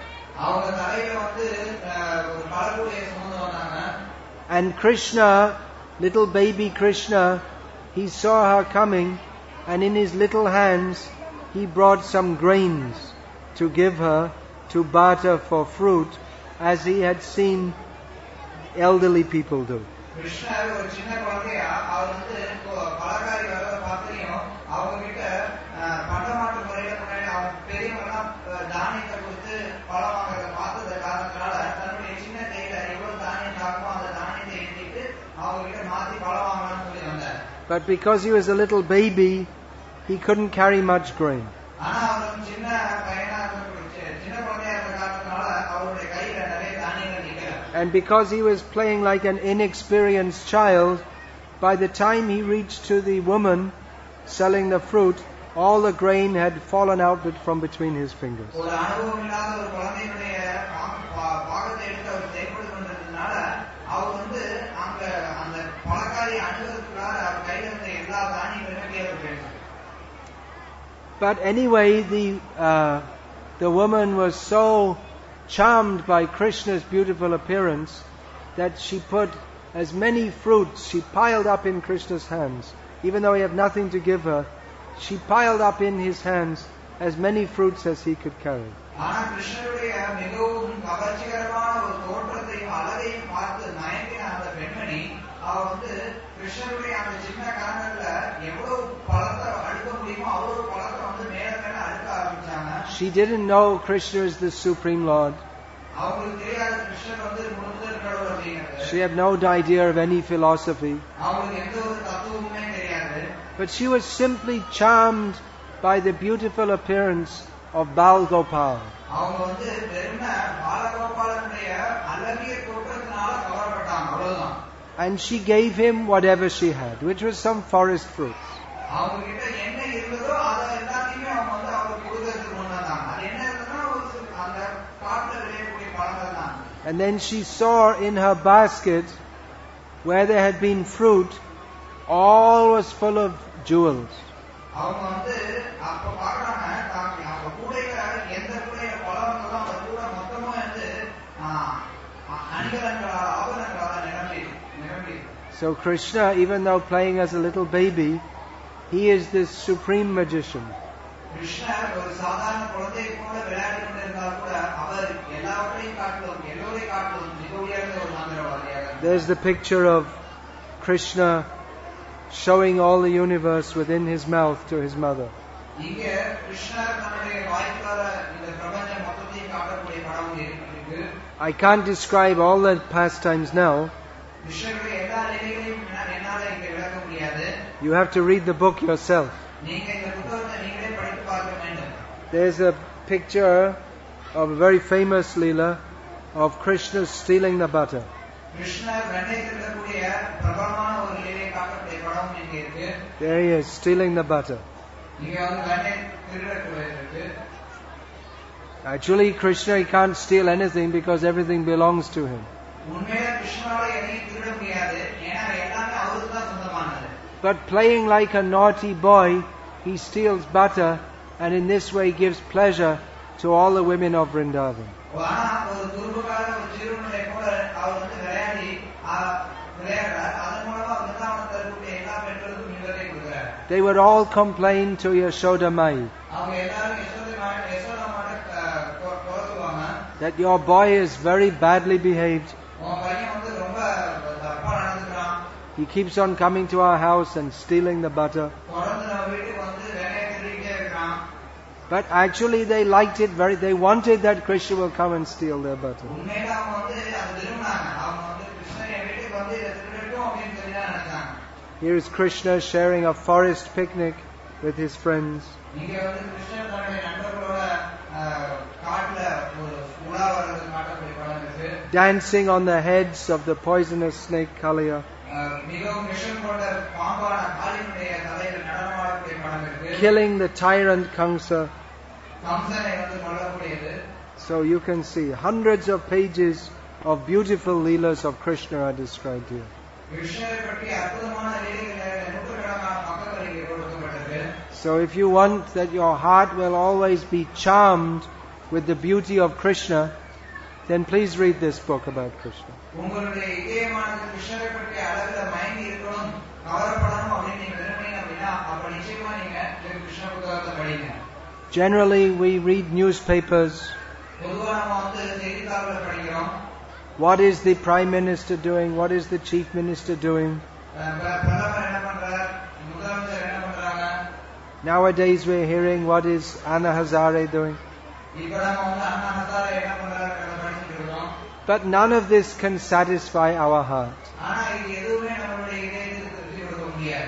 And Krishna, little baby Krishna, he saw her coming, and in his little hands he brought some grains to give her to barter for fruit, as he had seen elderly people do. But because he was a little baby, he couldn't carry much grain. And because he was playing like an inexperienced child, by the time he reached to the woman selling the fruit, all the grain had fallen out from between his fingers. But anyway, the woman was so charmed by Krishna's beautiful appearance that she put as many fruits, she piled up in Krishna's hands. Even though he had nothing to give her, she piled up in his hands as many fruits as he could carry. She didn't know Krishna is the Supreme Lord. She had no idea of any philosophy. But she was simply charmed by the beautiful appearance of Bal Gopal. And she gave him whatever she had, which was some forest fruits. And then she saw in her basket, where there had been fruit, all was full of jewels. So Krishna, even though playing as a little baby, he is this supreme magician. There's the picture of Krishna showing all the universe within his mouth to his mother. I can't describe all the pastimes now. You have to read the book yourself. There's a picture of a very famous Leela of Krishna stealing the butter. There he is, stealing the butter. Actually, Krishna, he can't steal anything because everything belongs to him. But playing like a naughty boy, he steals butter and in this way gives pleasure to all the women of Vrindavan. ஆனா ஒரு துருபுக்கார ஒரு சிறுவனுடைய கூட அவர் வந்து விளையாடி விளையாடுறார். அதன் மூலமா விருந்தாவனத்தில் இருக்கக்கூடிய எல்லா பெண்களுக்கும் இன்பத்தை கொடுக்கிறார். They would all complain to Yashoda Mai அவங்க எல்லாரும் யசோதா மாட்ட குறைச்சுவாங்க. that your boy is very badly behaved. உன் பையன் வந்து ரொம்ப தப்பா நடந்துக்கிறான். He keeps on coming to our house and stealing the butter. தொடர்ந்து நம்ம வீட்டுக்கு வந்து வேலையை திருடிட்டே இருக்கிறான். But actually they liked it they wanted that Krishna will come and steal their butter. உண்மையில அவங்க வந்து அது விரும்பினாங்க. அவங்க வந்து கிருஷ்ணன் வீட்டுக்கு வந்து இதை திருடட்டும் அப்படின்னு சொல்லி தான் நினைச்சாங்க. Here is Krishna sharing a forest picnic with his friends. இங்க வந்து கிருஷ்ணன் தன்னுடைய நண்பர்களோட காட்டுல ஒரு உலா வர்றது காட்டக்கூடிய படம் இருக்கு. Dancing on the heads of the poisonous snake Kaliya. மிகவும் விஷம் கொண்ட பாம்பான காளியினுடைய தலையில் நடனமாடக்கூடிய படம் இருக்கு. Killing the tyrant Kamsa. கம்சனை வந்து கொல்லக்கூடியது. So you can see hundreds of pages of beautiful leelas of Krishna are described here. கிருஷ்ணரை பற்றி அற்புதமான லீலைகள் நூற்றுக்கணக்கான பக்கங்கள் இங்கே கொடுக்கப்பட்டிருக்கு. So if you want that your heart will always be charmed with the beauty of Krishna, then please read this book about Krishna. உங்களுடைய இதயமானது கிருஷ்ணரை பற்றி அழகுல மயங்கி இருக்கணும், கவரப்படணும் அப்படின்னு நீங்க விரும்பினீங்க அப்படின்னா அப்ப நிச்சயமா நீங்க கிருஷ்ண புத்தகத்தை படிங்க. Generally we read newspapers. பொதுவா நம்ம வந்து செய்தித்தாள்களை படிக்கிறோம். What is the Prime Minister doing? What is the Chief Minister doing? பிரதமர் என்ன பண்றார், முதலமைச்சர் என்ன பண்றாங்க. Nowadays we're hearing what is Anna Hazare doing. இப்ப நம்ம வந்து அண்ணா ஹசாரே என்ன பண்றாரு படிச்சுட்டு இருக்கோம். But none of this can satisfy our heart. ஆனா இது எதுவுமே நம்மளுடைய இதயத்துக்கு திருப்தி கொடுக்க முடியாது.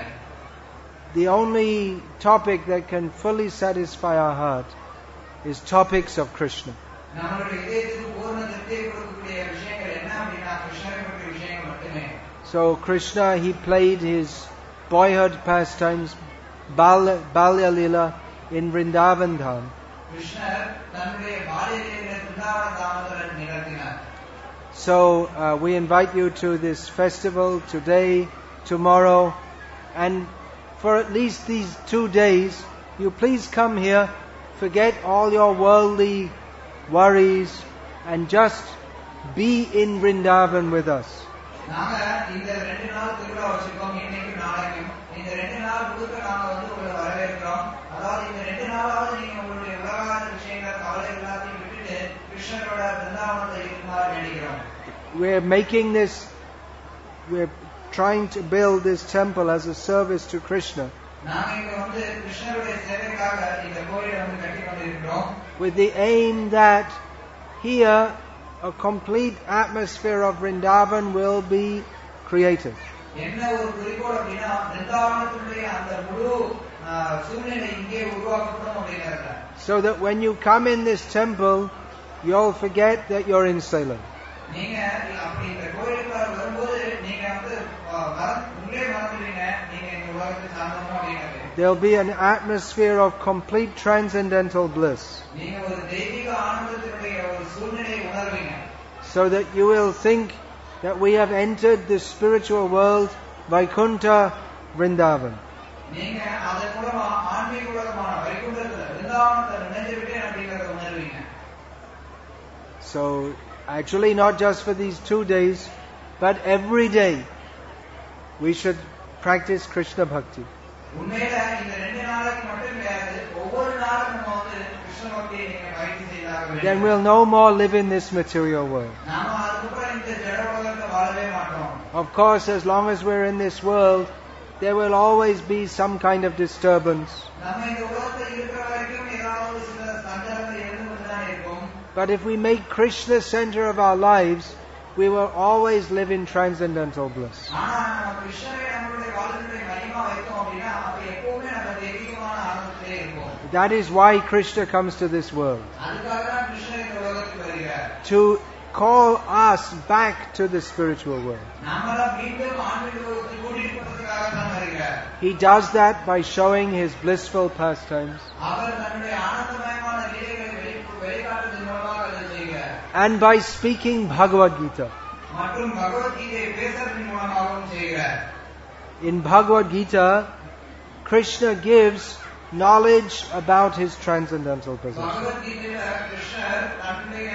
The only topic that can fully satisfy our heart is topics of Krishna. நம்மளுடைய இதயத்துக்கு பூர்ண திருப்தியை கொடுக்கக்கூடிய விஷயங்கள் என்ன அப்படின்னா கிருஷ்ணரை பற்றிய விஷயங்கள் மட்டுமே. So Krishna, he played his boyhood pastimes, Balya Lila, in Vrindavan Dham. கிருஷ்ணர் தன்னுடைய பால்ய லீலைகளை விருந்தாவன தாமத்தில் நிகழ்த்தினார். So we invite you to this festival today, tomorrow, and for at least these 2 days, you please come here, forget all your worldly worries, and just be in Vrindavan with us. நாங்க இந்த 2 நாள் திருவிழா வச்சிருக்கோம், இன்னைக்கு நாளைக்கும். இந்த 2 நாள் முழுக்க நாங்க வந்து உங்களை வரவேற்கிறோம். அதாவது இந்த 2 நாளாவது நீங்க உங்களுடைய உலகாத விஷயங்கள் கவலை எல்லாத்தையும் விட்டுட்டு கிருஷ்ணரோட விருந்தாவனத்தை இருக்குமாறு வேண்டிக்கிறோம். We're trying to build this temple as a service to Krishna. நாங்க இங்க வந்து கிருஷ்ணருடைய சேவைக்காக இந்த கோயிலை வந்து கட்டி கொண்டிருக்கிறோம். With the aim that here a complete atmosphere of Vrindavan will be created. என்ன ஒரு குறிக்கோள் அப்படின்னா விருந்தாவனத்தினுடைய அந்த முழு சூழ்நிலை இங்கே உருவாக்கப்படும் அப்படிங்கறத. So that when you come in this temple, you'll forget that you're in Salem. நீங்க அப்படி இந்த கோயிலுக்குள்ள வரும்போது நீங்க வந்து உங்களே மறந்துடுவீங்க நீங்க இந்த உலகத்தை சார்ந்தவங்க அப்படிங்கிறது. There'll be an atmosphere of complete transcendental bliss. நீங்க ஒரு தெய்வீக ஆனந்தத்தினுடைய ஒரு சூழ்நிலையை உணர்வீங்க. So that you will think that we have entered the spiritual world, Vaikuntha Vrindavan. நீங்க அதன் மூலமா ஆன்மீக உலகமான வைகுண்டத்துல விருந்தாவனத்தை நினைஞ்சு விட்டேன் அப்படிங்கறத உணர்வீங்க. So actually not just for these 2 days, but every day we should practice Krishna Bhakti. உண்மையில இந்த 2 நாளைக்கு மட்டும் கிடையாது, ஒவ்வொரு நாளும் நம்ம வந்து கிருஷ்ண பக்தியை நீங்க பயிற்சி செய்தாக வேண்டும். Then we'll no more live in this material world. நாம அதுக்கப்புறம் இந்த ஜட உலகத்துல வாழவே மாட்டோம். Of course, as long as we're in this world, there will always be some kind of disturbance. நம்ம இந்த உலகத்துல இருக்கிற வரைக்கும் ஏதாவது சில சஞ்சலங்கள் இருந்து தான் இருக்கும். But if we make Krishna center of our lives, we will always live in transcendental bliss. ஆனா நம்ம கிருஷ்ணரை நம்மளுடைய வாழ்க்கையில மகிமா வைத்தோம் அப்படின்னா அப்ப எப்பவுமே நம்ம தெய்வீகமான ஆனந்தத்திலே இருப்போம். That is why Krishna comes to this world. அதுக்காக தான் கிருஷ்ணர் இந்த உலகத்துக்கு வருகிறார். To call us back to the spiritual world. நம்மள மீண்டும் ஆன்மீக உலகத்துக்கு கூட்டிட்டு போறதுக்காக தான் வருகிறார். He does that by showing his blissful pastimes. அவர் தன்னுடைய ஆனந்தமயமான லீலைகளை வெளிக்காட்டுவதன் மூலமாக அதை செய்கிறார். And by speaking Bhagavad Gita. மற்றும் பகவத்கீதையை பேசுறதன் மூலமாகவும் செய்கிறார். In Bhagavad Gita, Krishna gives knowledge about His transcendental position. பகவத்கீதையில கிருஷ்ணர் தன்னுடைய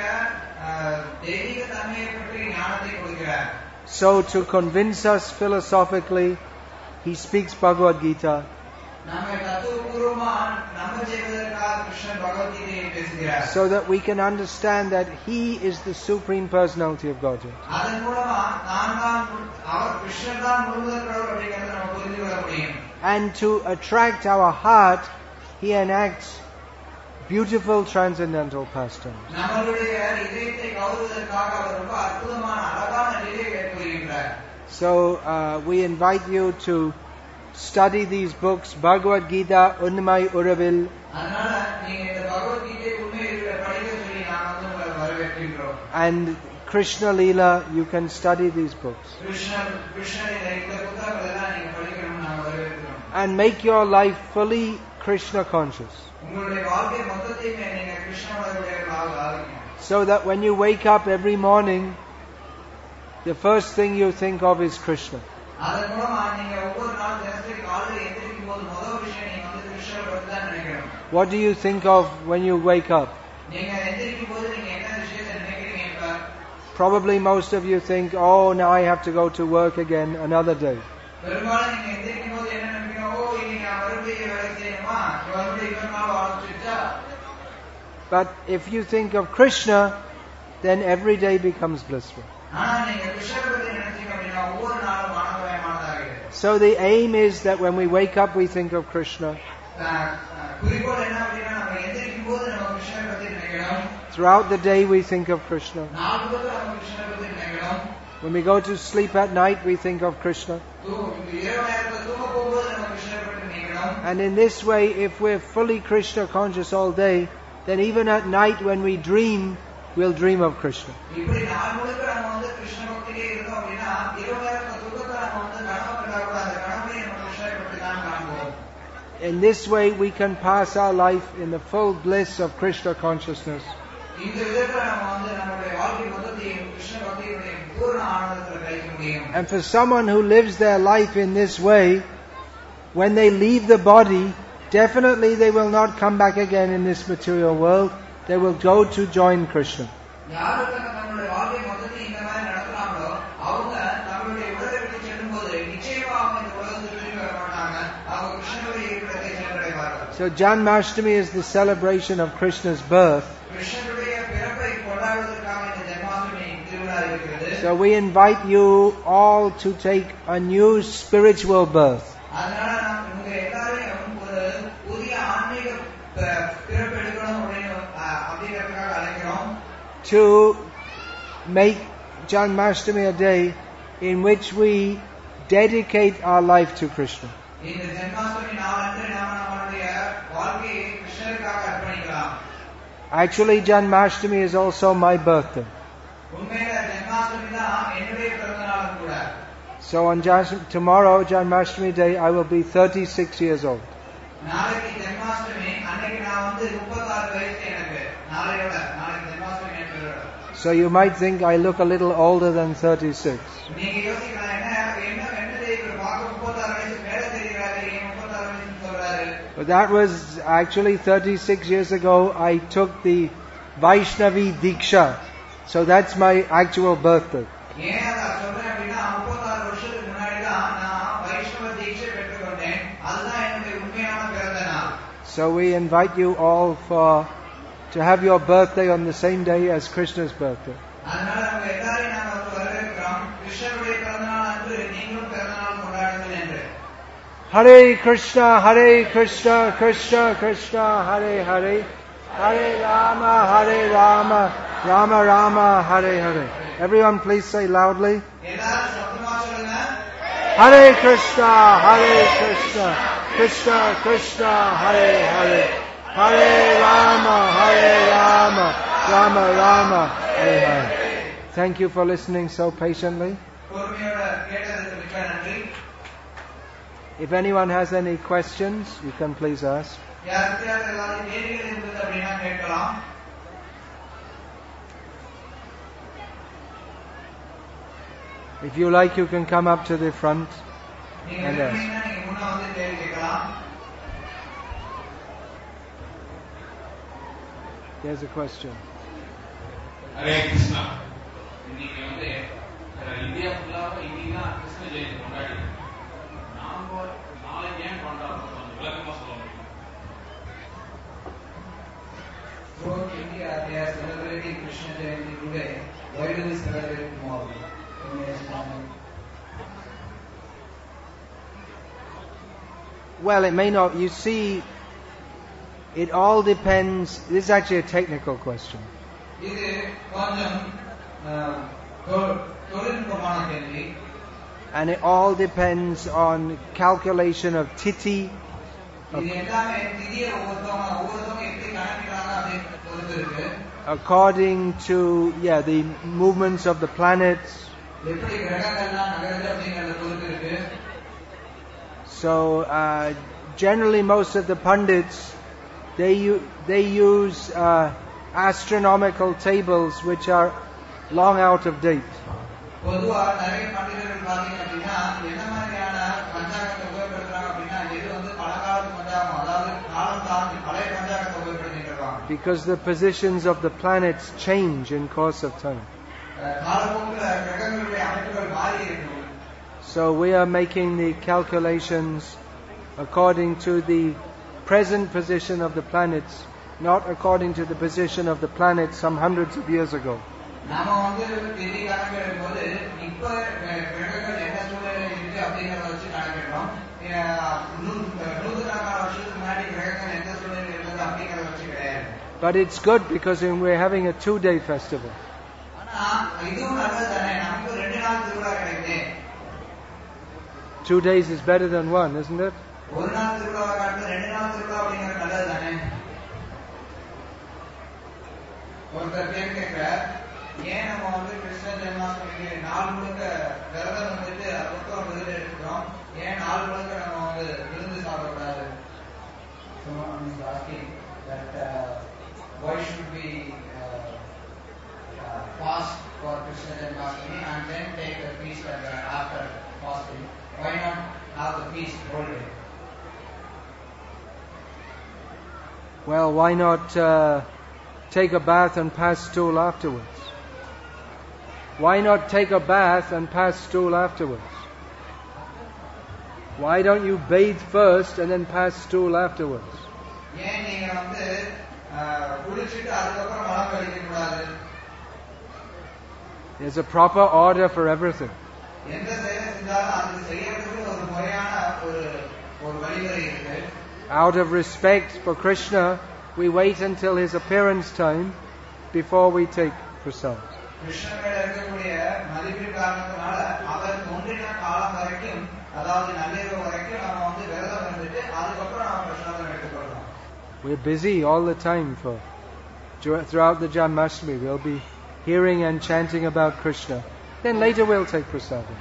தெய்வீக தன்மையை பற்றி ஞானத்தை கொடுக்கிறார். So to convince us philosophically, He speaks Bhagavad Gita. நம்மை தத்துவபூர்வமா நம்ப செய்வதற்காக கிருஷ்ணர் பகவத்கீதையை பேசுகிறார். So that we can understand that He is the Supreme Personality of Godhead. அதன் மூலமா அவர் கிருஷ்ணர் தான் முழுவதும் கடவுள் அப்படிங்கறத நம்ம புரிந்து கொள்ள முடியும். And to attract our heart, He enacts beautiful transcendental pastimes. நம்மளுடைய இதயத்தை கவருவதற்காக அவர் ரொம்ப அற்புதமான அழகான லீலைகளை ஏற்படுத்துகிறார். So we invite you to study these books, Bhagavad Gita, Unmai Uravil. அதனால நீங்க இந்த பகவத்கீதை உண்மையிலே படிக்க சொல்லி நான் வந்து உங்களை வரவேற்கிறோம். And Krishna Leela, you can study these books. கிருஷ்ணரின் இந்த புத்தகங்களை எல்லாம் நீங்க படிக்கணும்னு நான் வரவேற்கிறோம். And make your life fully Krishna conscious. உங்களுடைய வாழ்க்கை மொத்தத்தையுமே நீங்க கிருஷ்ணனுடையவர்களாக ஆகுங்க. So that when you wake up every morning, the first thing you think of is Krishna. அதன் மூலமா நீங்க ஒவ்வொரு நாள் தினசரி காலையில எந்திரிக்கும் போது முதல் விஷயம் நீங்க வந்து கிருஷ்ணரை பற்றி தான் நினைக்கணும். What do you think of when you wake up? நீங்க எந்திரிக்கும் போது நீங்க என்ன விஷயத்தை நினைக்கிறீங்க இப்ப? Probably most of you think, oh, now I have to go to work again another day. பெரும்பாலும் நீங்க எந்திரிக்கும் போது என்ன நினைக்கிறீங்க? ஓ, இன்னைக்கு நான் மறுபடியும் வேலை செய்யணுமா? மறுபடியும் இன்னொரு நாள் ஆரம்பிச்சுட்டா? But if you think of Krishna, then every day becomes blissful. ஆனா நீங்க கிருஷ்ணரை பற்றி நினைச்சீங்க அப்படின்னா ஒவ்வொரு நாளும் ஆனந்தமயமானதாகிறது. So the aim is that when we wake up, we think of Krishna. குறிக்கோள் என்ன அப்படின்னா நம்ம எந்திரிக்கும் போது நம்ம கிருஷ்ணரை பற்றி நினைக்கணும். Throughout the day, we think of Krishna. நாள் முழுவதும் நம்ம கிருஷ்ணரை பற்றி நினைக்கணும். When we go to sleep at night, we think of Krishna. இரவு நேரத்துல தூங்க போகும்போது நம்ம கிருஷ்ணரை பற்றி நினைக்கணும். And in this way, if we're fully Krishna conscious all day, then even at night when we dream, we'll dream of Krishna. இப்படி நாள் முழுக்க நம்ம வந்து கிருஷ்ண பக்தியிலே இருந்தோம் அப்படின்னா இரவு நேரத்துல தூக்கத்துல நம்ம வந்து கனவு கண்டா கூட அந்த கனவுலயே நம்ம கிருஷ்ணரை பற்றி தான் காண்போம். In this way, we can pass our life in the full bliss of Krishna consciousness. இந்த விதத்துல நம்ம வந்து நம்மளுடைய வாழ்க்கை மொத்தத்தையும் கிருஷ்ண பக்தியினுடைய பூரண ஆனந்தத்துல கழிக்க முடியும். And for someone who lives their life in this way, when they leave the body, definitely they will not come back again in this material world. They will go to join Krishna. யாருக்கு நம்மளுடைய வாழ்க்கை மொத்தத்தை இந்த மாதிரி நடத்துறாங்களோ அவங்க நம்மளுடைய உலகை விட்டு செல்லும்போது நிச்சயமா அவங்க இந்த உலகத்துக்கு திரும்பி வர மாட்டாங்க. அவங்க கிருஷ்ணனுடைய இருப்பிடத்தை சென்றடைவார்கள். So Janmashtami is the celebration of Krishna's birth. கிருஷ்ணனுடைய பிறப்பை கொண்டாடுவதற்காக இந்த ஜென்மாஷ்டமி திருவிழா இருக்கிறது. So we invite you all to take a new spiritual birth. அதனால நாம் உங்க எல்லாரையும் ஒரு புதிய ஆன்மீக பிறப்பு எடுக்கணும் அப்படிங்கிறதுக்காக அழைக்கிறோம். To make Janmashtami a day in which we dedicate our life to Krishna. இந்த ஜென்மாஷ்டமி நாளன்று நாம நம்மளுடைய வாழ்க்கையை கிருஷ்ணருக்காக அர்ப்பணிக்கலாம். Actually, Janmashtami is also my birthday. உண்மையில ஜென்மாஷ்டமி தான் என்னுடைய பிறந்த நாளும் கூட. So on tomorrow, Janmashtami day, I will be 36 years old. நாளைக்கு ஜென்மாஷ்டமி அன்னைக்கு நான் வந்து 36 வயசு எனக்கு. நாளைக்கு ஜென்மாஷ்டமி எனக்கு. So you might think I look a little older than 36. நீங்க யோசிக்கலாம் என்ன இவர் பார்க்க 36 வயசு மேல தெரியுறாரு, ஏன் 36 வயசுன்னு சொல்றாரு? But that was actually 36 years ago. I took the Vaishnavi Diksha. So that's my actual birthday. ஏன் அத சொல்றேன் அப்படின்னா 36 வருஷத்துக்கு முன்னாடி தான் நான் வைஷ்ணவ தீட்சை பெற்றுக்கொண்டேன். அதுதான் என்னுடைய உண்மையான பிறந்த நாள். So we invite you all to have your birthday on the same day as Krishna's birthday. அதனால நம்ம எல்லாரையும் நாம வரவேற்கிறோம். கிருஷ்ணருடைய பிறந்த நாள் அன்று நீங்களும் பிறந்த நாள் கொண்டாடுங்கள் என்று. Hare Krishna, Krishna Krishna, Hare Hare, Hare Rama, Rama Rama, Hare Hare. Everyone please say loudly. எல்லாரும் சத்தமா சொல்லுங்க. Hare Krishna, Krishna Krishna, Hare Hare, Hare Rama, Rama Rama, Hare Hare. Thank you for listening so patiently. பொறுமையோட கேட்டதற்கு மிக்க நன்றி. If anyone has any questions, you can please ask. யாருக்கு ஏதாவது கேள்விகள் இருந்தது அப்படின்னா கேட்கலாம். If you like, you can come up to the front நீங்க and ask. முன்ன வந்து கேள்வி கேட்கலாம். There's a question. Hare Krishna. இன்னைக்கு இந்தியா ஃபுல்லாக இன்னைக்கு கிருஷ்ண ஜெயந்தி கொண்டாடி நாம நாளைக்கு ஏன் கொண்டாடுறோம் கொஞ்சம் விளக்கமா சொல்ல முடியும்? Throughout India, they are celebrating Krishna Jayanti today. Why do we celebrate tomorrow? Well, it may not. You see, it all depends. This is actually a technical question. And it all depends on calculation of Tithi, according to the movements of the planets. So generally most of the pundits they use astronomical tables which are long out of date. Because the positions of the planets change in course of time. So we are making the calculations according to the present position of the planets, not according to the position of the planets some hundreds of years ago. But it's good because we're having a 2-day festival. 2 days is better than 1, isn't it? Why should we fast for Krishna Janmashtami and then take the feast after fasting? Why not have the feast whole day? Well, why not take a bath and pass stool afterwards? Why not take a bath and pass stool afterwards? Why don't you bathe first and then pass stool afterwards? There's a proper order for everything. Out of respect for Krishna, we wait until his appearance time before we take prasad. We're busy all the time throughout the Janmashtami. We'll be hearing and chanting about Krishna. Then later we'll take prasadam.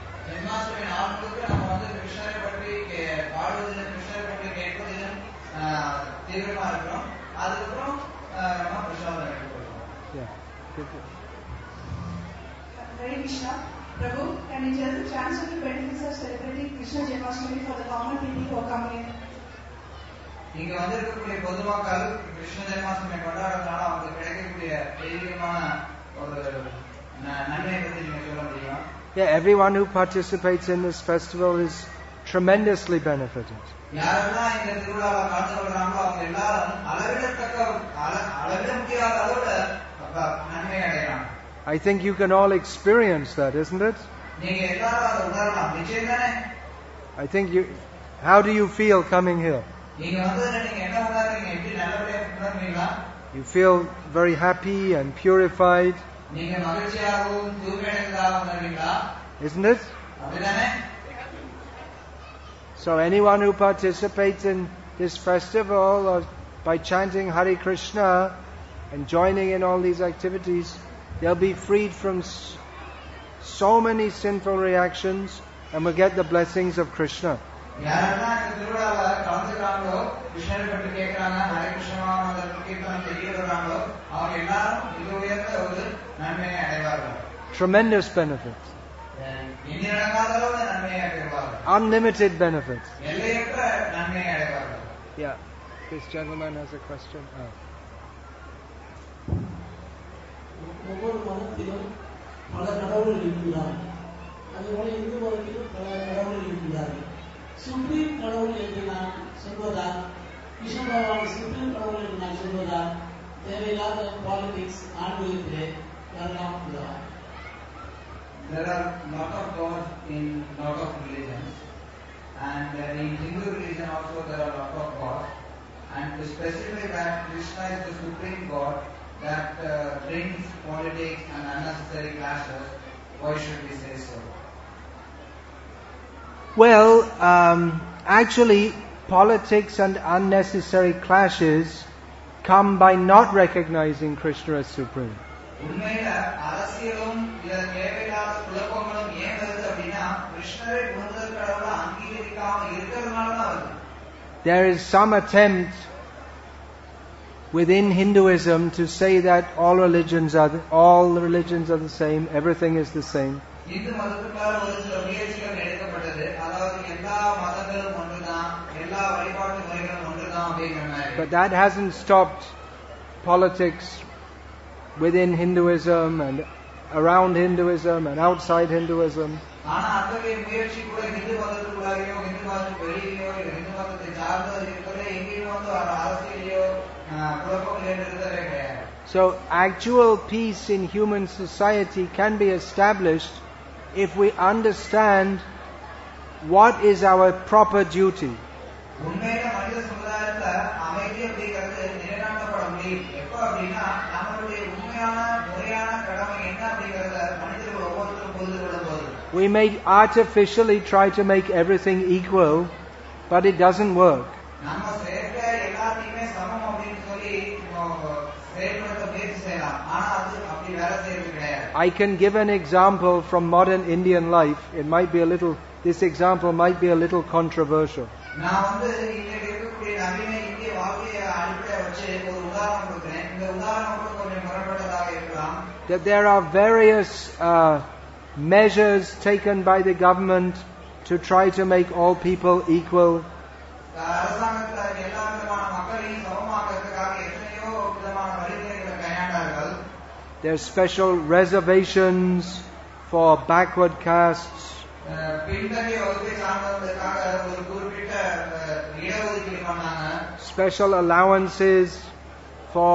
Hare Krishna. Prabhu, can you tell the chance of the benefits of celebrating Krishna Janmashtami for the common people who are coming in? இங்க வந்திருக்கக்கூடிய பொதுமக்கள் கிருஷ்ண ஜென்மாஷ்டமி கொண்டாடுறதுனால அவங்களுக்கு கிடைக்கக்கூடிய தெய்வீகமான ஒரு நன்மையை பற்றி நீங்க சொல்ல முடியுமா? Yeah, everyone who participates in this festival is tremendously benefited. யாரெல்லாம் இந்த திருவிழாவில் கலந்து கொள்றாங்களோ அவங்க எல்லாரும் அளவிட முடியாத அளவுல நன்மை அடையலாம். I think you can all experience that, isn't it? நீங்க எல்லாரும் அதை உணரலாம். நிச்சயம் தானே? I think how do you feel coming here? You feel very happy and purified, isn't it? So anyone who participates in this festival or by chanting Hare Krishna and joining in all these activities, they'll be freed from so many sinful reactions and will get the blessings of Krishna. Tremendous benefits. Unlimited benefits. Yeah. This gentleman has a question. மதத்திலும் பல கடவுள்கள் இருக்கிறார்கள். அதுபோல இந்து மதத்திலும் பல கடவுள்கள் இருக்கிறார்கள். Supreme கடவுள் என்று நான் சொல்வதால், கிருஷ்ண பகவான் சுப்ரீம் கடவுள் என்று நான் சொல்வதால் தேவையில்லாத பாலிடிக்ஸ் ஆன்மீகத்திலே வரலாம் உள்ளதா? There are lot of gods in lot of religions, and in Hindu religion also there are lot of gods. And to specify that Krishna is the supreme God that brings politics and unnecessary clashes, why should we say so? Well, actually, politics and unnecessary clashes come by not recognizing Krishna as supreme. உண்மையில அரசியலும் தேவையில்லாத குழப்பங்களும் ஏன் வருது அப்படின்னா கிருஷ்ணரை முதல் கடவுளை அங்கீகரிக்காம இருக்கிறதுனால தான் வருது. There is some attempt within Hinduism to say that all religions are the same, everything is the same. Hindu மதத்துக்கான ஒரு சில முயற்சிகள் எடுக்கப்பட்டது. அதாவது எல்லா மதங்களும் ஒன்றுதான், எல்லா வழிபாட்டு முறைகளும் ஒன்றுதான் அப்படிங்கிற மாதிரி. But that hasn't stopped politics within Hinduism and around Hinduism and outside Hinduism. ஆனா அத்தகைய முயற்சி கூட இந்து மதத்துக்குள்ளாரையோ இந்து மதத்துக்கு வெளியிலோ இந்து மதத்தை சார்ந்த இருக்கிற எங்கேயும் வந்து அரசியலையோ குழப்பங்கள் இருக்கிறதே கிடையாது. So actual peace in human society can be established if we understand what is our proper duty. உண்மையில மனித சமுதாயத்துல அமைதி அப்படிங்கிறது நிலைநாட்டப்பட முடியும் எப்ப அப்படின்னா நம்மளுடைய உண்மையான முறையான கடமை என்ன அப்படிங்கறத மனிதர்கள் ஒவ்வொருத்தரும் புரிந்து கொள்ளும் போது. We may artificially try to make everything equal, but it doesn't work. நம்ம செயற்கையா எல்லாத்தையுமே சமம் அப்படின்னு சொல்லி செயல்படுத்த முயற்சி செய்யலாம். ஆனா அது அப்படி வேலை செய்யறது கிடையாது. I can give an example from modern Indian life. This example might be a little controversial. நான் வந்து இன்னைக்கு இருக்கக்கூடிய நவீன இந்திய வாழ்க்கையை அடிப்படையா வச்சு ஒரு உதாரணம் கொடுக்கிறேன். இந்த உதாரணம் கூட கொஞ்சம் முரண்பட்டதாக இருக்கலாம். That there are various measures taken by the government to try to make all people equal. அரசாங்கத்துல எல்லா விதமான மக்களையும் சமமாக்குறதுக்காக எத்தனையோ விதமான வழிமுறைகளை கையாண்டார்கள். There are special reservations for backward castes. பின்தங்கிய வகுப்பை சார்ந்தவர்களுக்காக ஒரு குறிப்பிட்ட இடஒதுக்கீடு பண்ணாங்க. Special allowances for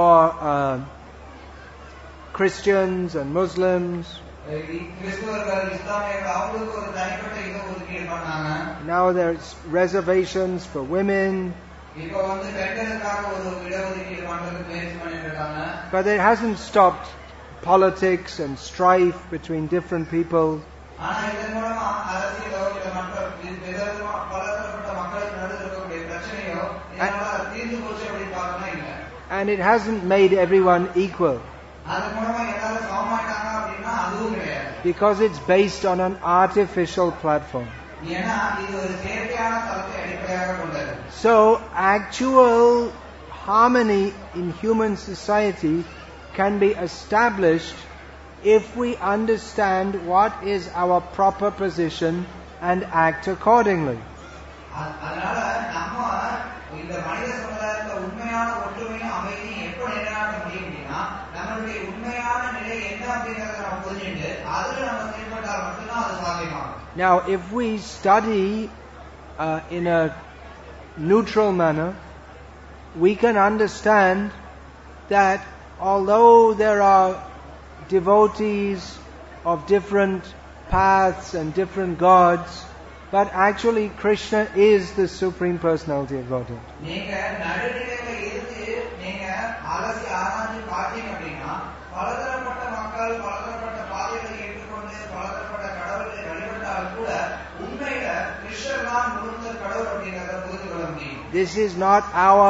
Christians and Muslims. கிறிஸ்தவர்கள் இஸ்லாமியர்கள் அவங்களுக்கு ஒரு தனிப்பட்ட இடஒதுக்கீடு பண்ணாங்க. Now there's reservations for women. இப்போ வந்து பெண்களுக்காக ஒரு இடஒதுக்கீடு பண்றதுக்கு முயற்சி பண்ணிட்டு இருக்காங்க. But it hasn't stopped politics and strife between different people. ஆனா இதன் மூலமா அரசியலோ இல்ல மற்ற பலதரப்பட்ட மக்களுக்கு நடுவில் இருக்கக்கூடிய பிரச்சனையோ இதனால தீர்ந்து போச்சு அப்படின்னு பார்த்தோம்னா இல்ல. And it hasn't made everyone equal. அதன் மூலமா எல்லாரும் சமமாயிட்டாங்க அப்படின்னா அதுவும் கிடையாது. Because it's based on an artificial platform. ஏன்னா இது ஒரு செயற்கையான தளத்தை அடிப்படையாக கொண்டது. So actual harmony in human society can be established if we understand what is our proper position and act accordingly. அதனால நம்ம இந்த மனித சமுதாயத்துல உண்மையான ஒற்றுமையும் அமைதியும் எப்ப நிலைநாட்ட முடியும் அப்படின்னா நம்மளுடைய உண்மையான நிலை என்ன அப்படிங்கறத நம்ம புரிஞ்சுட்டு அதுல நம்ம செயல்பட்டால் மட்டும்தான் அது சாத்தியமாகும். Now if we study in a neutral manner, we can understand that although there are devotees of different paths and different gods, but actually Krishna is the Supreme Personality of Godhead. நீங்க நடுநிலையில இருந்து நீங்க அலசி ஆராய்ச்சி பார்த்தீங்க அப்படின்னா பலதரப்பட்ட மக்கள் பலதரப்பட்ட பாதைகளை ஏற்றுக்கொண்டு பலதரப்பட்ட கடவுளை வழிபட்டால் கூட உண்மையில கிருஷ்ணர் தான் முழுந்த கடவுள் அப்படிங்கறத புரிந்து கொள்ள முடியும். This is not our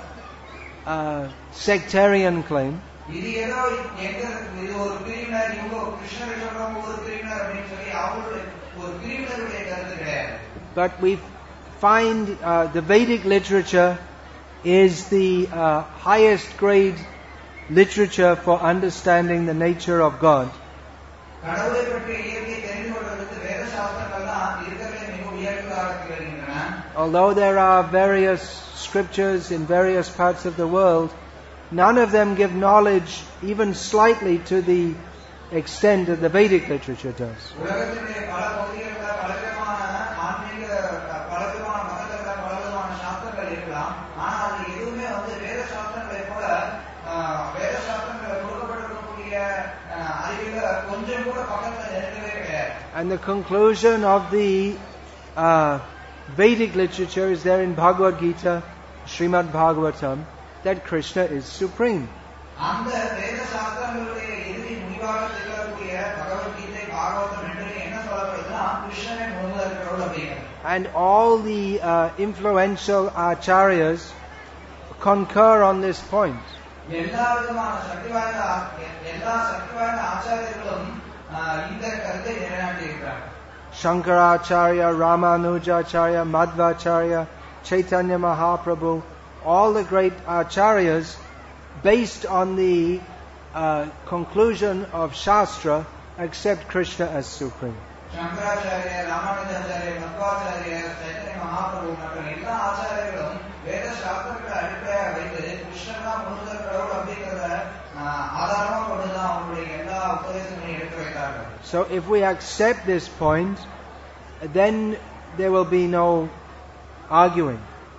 sectarian claim. இது ஏதோ இது ஒரு பிரிவினர் இவங்க கிருஷ்ணரை சொல்றவங்க ஒரு பிரிவினர் அப்படின்னு சொல்லி அவங்களுடைய ஒரு பிரிவினருடைய கருத்து கிடையாது. But we find the Vedic literature is the highest grade literature for understanding the nature of God. கடவுளை பற்றிய இயற்கையை தெரிந்து கொள்வதற்கு வேத சாஸ்திரங்கள் தான் இருக்கிறதுல மிக உயர்ந்ததாக திகழ்கின்றன. Although there are various scriptures in various parts of the world, none of them give knowledge even slightly to the extent that the Vedic literature does. உலகத்தினுடைய பல பகுதிகளில் பலவிதமான ஆன்மீக பலவிதமான மதங்களில் பலவிதமான சாஸ்திரங்கள் இருக்கலாம். ஆனா அது எதுவுமே வந்து வேத சாஸ்திரங்களை போல வேத சாஸ்திரங்களை கொடுக்கப்பட்டிருக்கக்கூடிய அறிவில கொஞ்சம் கூட பக்கத்துல நெருங்கவே கிடையாது. And the conclusion of the Vedic literature is there in Bhagavad Gita, Srimad Bhagavatam, that Krishna is supreme. அந்த வேத சாஸ்திரங்களுடைய இறுதி முடிவாக திகழக்கூடிய பகவத்கீதை பாகவதம் என்று என்ன சொல்லப்படுதுன்னா கிருஷ்ணனை முழுவதும் கடவுள் அப்படிங்கிறது. And all the influential acharyas concur on this point. எல்லா விதமான சக்தி வாய்ந்த ஆச்சாரியர்களும் இந்த கருத்தை நிலைநாட்டியிருக்கிறார்கள். Shankaracharya, Ramanujacharya, Madhvacharya, Chaitanya Mahaprabhu, all the great acharyas, based on the conclusion of Shastra, accept Krishna as supreme. Shankaracharya, Ramanujacharya, Madhvacharya, Chaitanya Mahaprabhu மற்றும் எல்லா ஆச்சாரியர்களும் வேத சாஸ்திரங்களை அடிப்படையாக வைத்து கிருஷ்ணன் தான் முழுதல் கடவுள் அப்படிங்கிறத ஆதாரமா கொண்டுதான் அவங்களுடைய எல்லா உபதேசங்களையும் எடுத்து வைத்தார்கள். So if we accept this point, then there will be no arguing.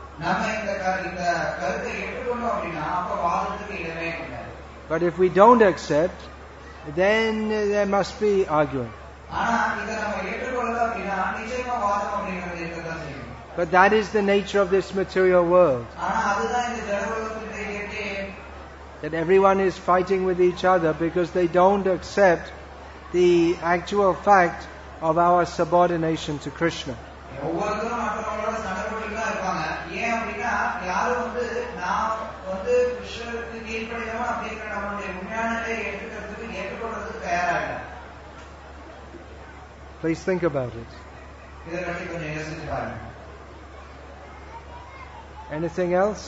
But if we don't accept, then there must be arguing. But that is the nature of this material world. That everyone is fighting with each other because they don't accept the actual fact of our subordination to Krishna. Please think about it. Anything else?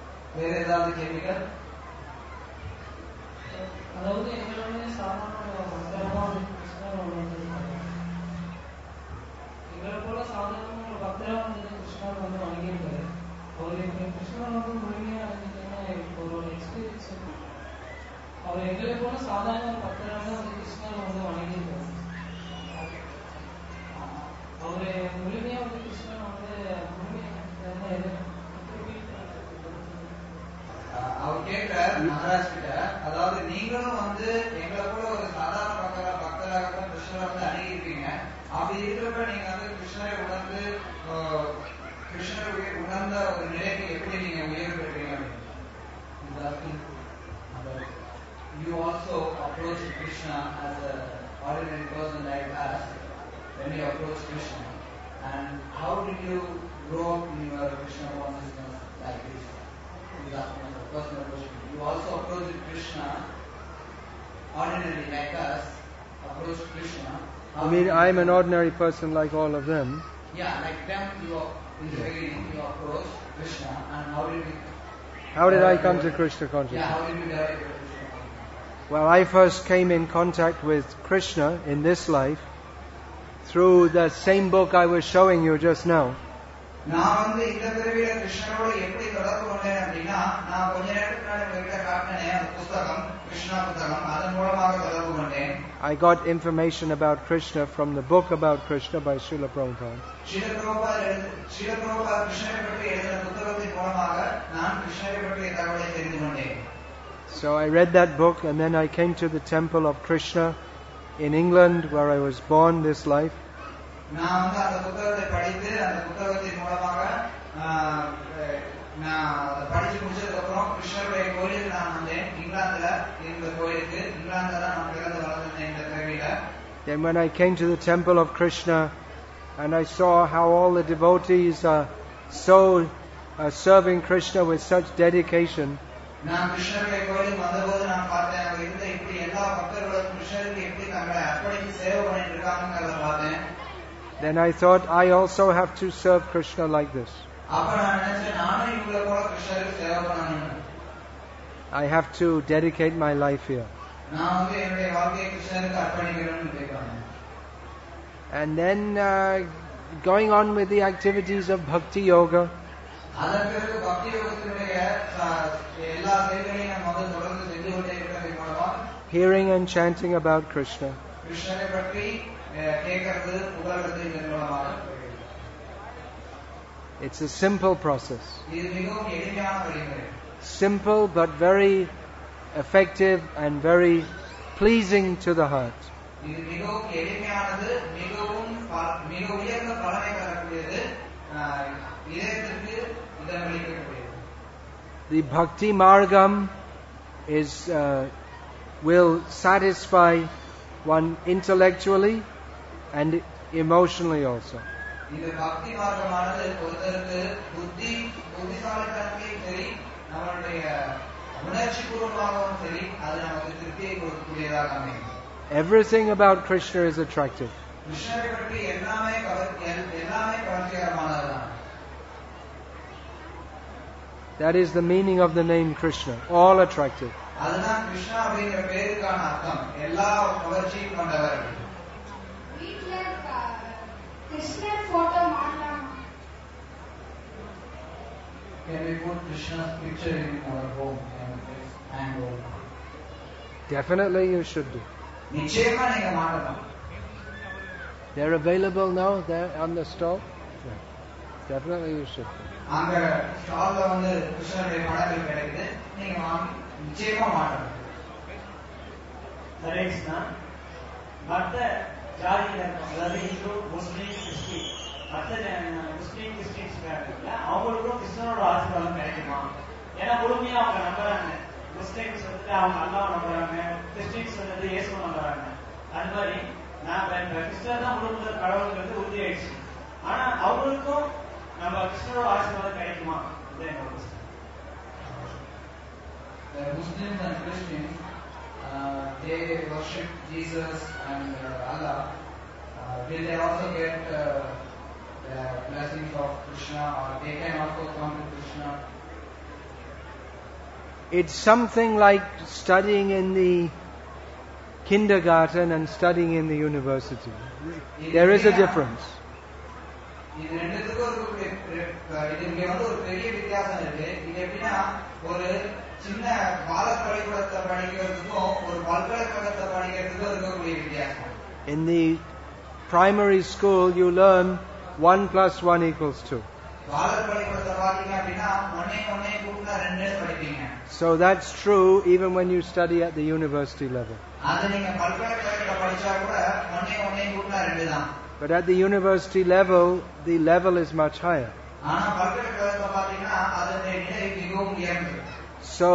எங்களை போல சாதாரண ஒரு பக்தரா வந்து கிருஷ்ணன் வந்து வணங்கியிருக்காரு. அவர் கிருஷ்ணன் வந்து முழுமையா இருந்துச்சுன்னா ஒரு எக்ஸ்பீரியன்ஸ். அவர் எங்களை போல சாதாரண ஒரு பக்தராக வந்து கிருஷ்ணன் வந்து வணங்கியிருக்காரு. அவரு முழுமையா வந்து கிருஷ்ணன் வந்து அவர் கேட்கிறார் மகாராஜ் கிட்ட, அதாவது நீங்களும் வந்து எங்களை போல ஒரு சாதாரண பக்தராக கிருஷ்ணரை வந்து அணுகிருப்பீங்க. அப்படி இருக்கிறப்ப நீங்க வந்து கிருஷ்ணரை உணர்ந்த ஒரு நிலைக்கு எப்படி நீங்க உயர்வு பெற்றீங்க? You also approached Krishna as an ordinary person like us when you approached Krishna, and how did you grow up in your Krishna consciousness like this? That's my personal question. You also approached Krishna ordinary like us, approached Krishna. I mean, I'm an ordinary person like all of them. Yeah, like them, in the beginning, you approached Krishna, and how did I come to Krishna consciousness? Yeah, how did you develop your Krishna consciousness? Well, I first came in contact with Krishna in this life through the same book I was showing you just now. நான் வந்து இந்த பிறவியில கிருஷ்ணரோட எப்படி தொடர்பு கொண்டேன் அப்படின்னா, நான் கொஞ்ச நேரத்துக்கு முன்னாடி உங்ககிட்ட காட்டினேன் அந்த புத்தகம், கிருஷ்ணா புத்தகம், அதன் மூலமாக தொடர்பு கொண்டேன். I got information about Krishna from the book about Krishna by Srila Prabhupada. Srila Prabhupad கிருஷ்ணரை பற்றி எழுதின புத்தகத்தின் மூலமாக நான் கிருஷ்ணரை பற்றிய தகவலை தெரிந்து கொண்டேன். So I read that book and then I came to the temple of Krishna in England where I was born this life. நான் வந்து அந்த புத்தகத்தை படித்து அந்த புத்தகத்தின் மூலமாக நான் படிச்சு முடிச்சதுக்கு அப்புறம் கிருஷ்ணருடைய கோயிலுக்கு நான் வந்தேன். இங்கிலாந்துல இந்த கோயிலுக்கு, இங்கிலாந்துல தான் நான் பிறந்து வளர்ந்தேன் இந்த பிறவியில. Then when I came to the temple of Krishna and I saw how all the devotees are so serving Krishna with such dedication, நான் கிருஷ்ணருடைய கோயிலுக்கு வந்தபோது நான் பார்த்தேன், அங்க இருந்த இப்படி எல்லா பக்தர்களும் கிருஷ்ணருக்கு எப்படி தங்களை அர்ப்பணித்து சேவை பண்ணிட்டு இருக்காங்கிறத பார்த்தேன். Then I thought I also have to serve Krishna like this. அப்ப நான் நினைச்சேன், நானும் இவங்களை போல கிருஷ்ணருக்கு சேவை பண்ணணும். I have to dedicate my life here. நான் வந்து என்னுடைய வாழ்க்கையை கிருஷ்ணருக்கு அர்ப்பணிக்கணும்னு கேட்கிறேன். And then going on with the activities of Bhakti Yoga. அதன் பிறகு பக்தி யோகத்தினுடைய எல்லா செயல்களையும் நம்ம வந்து தொடர்ந்து செஞ்சு கொண்டே இருக்கிறது மூலமா hearing and chanting about Krishna. கிருஷ்ணரை பற்றி கேட்கறது புகழ்றது இதன் மூலமாக It's a simple process. இது மிகவும் எளிமையான வழிமுறை. Simple but very effective and very pleasing to the heart. இது மிகவும் எளிமையானது, மிக உயர்ந்த பலனை தரக்கூடியது, இதயத்திற்கு இதமளிக்கக்கூடியது. The Bhakti Margam will satisfy one intellectually and emotionally also. இது பக்தி மார்க்கமானது ஒருத்தருக்கு புத்திசாலித்தனத்தையும் சரி, நம்மளுடைய உணர்ச்சி பூர்வமாகவும் சரி, அது நமக்கு திருப்தியை கொடுக்கக்கூடியதாக அமையும். Everything about Krishna is attractive. கிருஷ்ணரை பற்றி எல்லாமே கவர்ச்சிகரமானதுதான். That is the meaning of the name Krishna. All attractive. அதுதான் கிருஷ்ணா அப்படிங்கிற பேருக்கான அர்த்தம். எல்லா கவர்ச்சியும் கொண்டவர். வீட்ல கிருஷ்ணர் போட்டோ மாட்டலாம். Can we put Krishna's picture in our home and home? Definitely you should do. நிச்சயமா நீங்க மாட்டலாம். They're available now there on the stall. Yeah. Definitely you should. அங்க ஸ்டால்ல வந்து கிருஷ்ணருடைய படங்கள் கிடைக்குது. நீங்க வாங்கி நிச்சயமா மாட்டலாம். ஹரே கிருஷ்ணா. மற்ற ஜாதியினர், அதாவது இந்து, முஸ்லீம், கிறிஸ்டின், மற்ற முஸ்லீம் கிறிஸ்டின்ஸ் அவங்களுக்கும் கிருஷ்ணனோட ஆசீர்வாதம் கிடைக்குமா? ஏன்னா முழுமையா அவங்க நம்புறாங்க. முஸ்லீம்ஸ் வந்துட்டு அவங்க அல்லாஹ் நம்புறாங்க, கிறிஸ்டின்ஸ் வந்துட்டு இயேசுவை நம்புறாங்க. அது மாதிரி நான் கிறிஸ்தவ தான் முழு கடவுளுங்கிறது உறுதியாயிடுச்சு. ஆனா அவங்களுக்கும் நம்ம கிருஷ்ணனோட ஆசீர்வாதம் கிடைக்குமா? Muslims and Christians, they worship Jesus and Allah. Will they also get the blessings of Krishna, or they can also come to Krishna? It's something like studying in the kindergarten and studying in the university. There is a difference. இது ரெண்டுத்துக்கும் ஒரு பெரிய வித்தியாசம் இருக்கு. இது எப்படின்னா, ஒரு சின்ன பால பள்ளிக்கூடத்தை படிக்கிறதுக்கும் ஒரு பல்கலைக்கழகத்தை படிக்கிறதுக்கும் இருக்கக்கூடிய வித்தியாசம். In the primary school you learn 1 plus 1 equals 2. பால பள்ளிக்கூடத்தை பாத்தீங்க அப்படின்னா 1 கூட்டினா 2 படிப்பீங்க. So that's true even when you study at the university level. அது நீங்க பல்கலைக்கழகத்துல படிச்சா கூட 1 கூட்டினா 2 தான். But at the university level, the level is much higher. ஆனா பல்கலைக்கழகத்துல பாத்தீங்கன்னா அதனுடைய நிலை மிகவும் உயர்ந்தது. So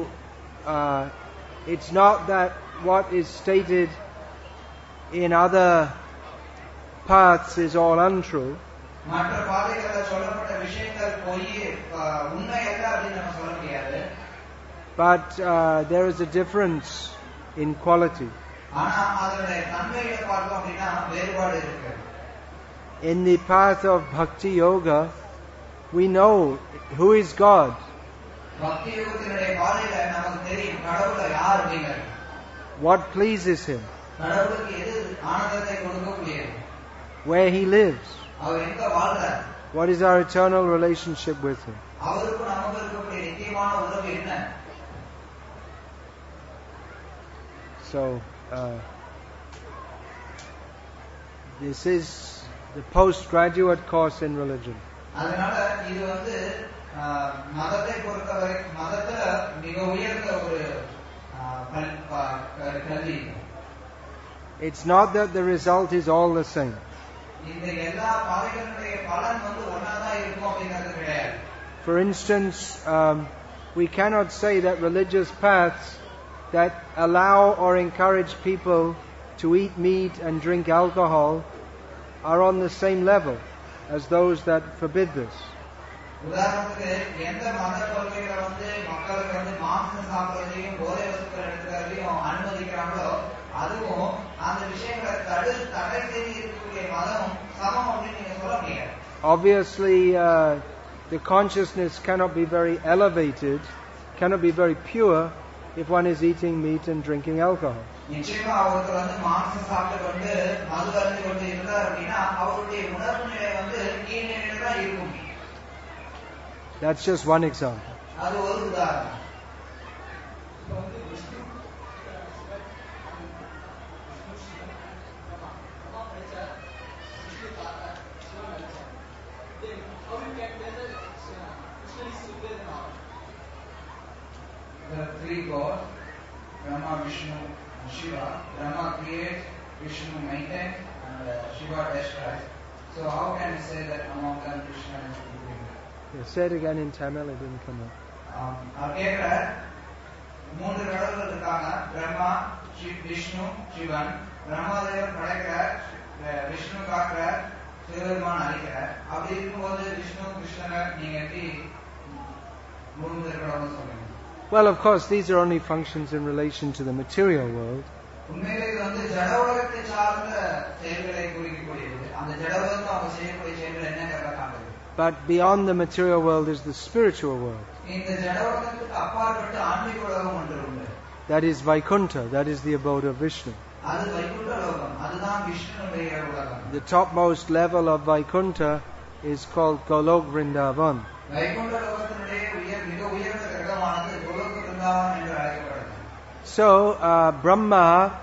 it's not that what is stated in other paths is all untrue. மற்ற பாதைகளில் சொல்லப்பட்ட விஷயங்கள் பொய், உண்மை அல்ல அப்படின்னு நம்ம சொல்ல முடியாது. But there is a difference in quality. ஆனா அதனுடைய தன்மையில பார்த்தோம் அப்படின்னா வேறுபாடு இருக்கு. In the path of Bhakti Yoga, we know who is God. பக்தி யோகத்தினுடைய பாதையில நமக்கு தெரியும் கடவுளை யார் அப்படிங்கிறது. What pleases Him. கடவுளுக்கு எது ஆனந்தத்தை கொடுக்கக்கூடியது. Where He lives. அவர் எங்க வாழ்றார். What is our eternal relationship with Him. அவருக்கும் நமக்கு இருக்கக்கூடிய நித்தியமான உறவு என்ன. So this is the postgraduate course in religion. அதனால இது வந்து மதத்தை பொறுத்தவரை மதத்துல மிக உயர்ந்த ஒரு கல்வி. It's not that the result is all the same. இந்த எல்லா பாதைகளுடைய பலன் வந்து ஒன்னாதான் இருக்கும் அப்படிங்கிறது கிடையாது. For instance, we cannot say that religious paths that allow or encourage people to eat meat and drink alcohol are on the same level as those that forbid this. உதாரணத்துக்கு எந்த மத கொள்கைகளை வந்து மக்களுக்கு வந்து மாംസം சாப்பிடுறதையும் போதை வஸ்துக்கள் எடுத்துக்கிறதையும் அனுமதிக்கிறாங்களோ அதுவும் அந்த விஷயங்களை தடை செய்து இருக்கக்கூடிய மதம் சமம் அப்படின்னு நீங்க சொல்ல முடியாது. Obviously, the consciousness cannot be very elevated, cannot be very pure if one is eating meat and drinking alcohol. நிச்சயமா அவருக்கு வந்து மாംസം சாப்பிட்டு கொண்டு மது அருந்தி கொண்டு இருந்தார் அப்படின்னா அவருடைய உணர்வு நிலை வந்து கீழ் நிலையில தான் இருக்கும். That's just one example. அது ஒரு உதாரணம். Brahma, Vishnu, and Shiva. Brahma creates, Vishnu maintains, and Shiva destroys. So how can we say that among them Krishna is supreme? Yeah, say it again in Tamil, it didn't come out. அவர் கேட்கிறார், 3 கடவுள்கள் இருக்காங்க, பிரம்மா, விஷ்ணு, சிவன். பிரம்மாதேவர் படைக்கிறார், விஷ்ணு காக்கிறார், சிவபெருமான் அழிக்கிறார். அப்படி இருக்கும்போது விஷ்ணு கிருஷ்ணனை நீங்க எப்படி 3 கடவுள்னு சொல்லுங்க? Well, of course, these are only functions in relation to the material world. உண்மையிலே இது வந்து ஜட உலகத்தை சார்ந்த செயல்களை குறிக்கக்கூடியது. அந்த ஜட உலகத்தை அவங்க செய்யக்கூடிய செயல்கள் என்னங்கிறத காட்டுது. But beyond the material world is the spiritual world. இந்த ஜட உலகத்துக்கு அப்பாற்பட்ட ஆன்மீக உலகம் ஒன்று உண்டு. That is Vaikuntha, that is the abode of Vishnu. அது வைகுண்ட லோகம், அதுதான் விஷ்ணுவுடைய உலகம். The topmost level of Vaikuntha is called Golok Vrindavan. Vaikunta லோகத்தினுடைய மிக உயர்ந்த கிரகமானது கோலோக விருந்தாவன் என்று அழைக்கப்படுகிறது. So Brahma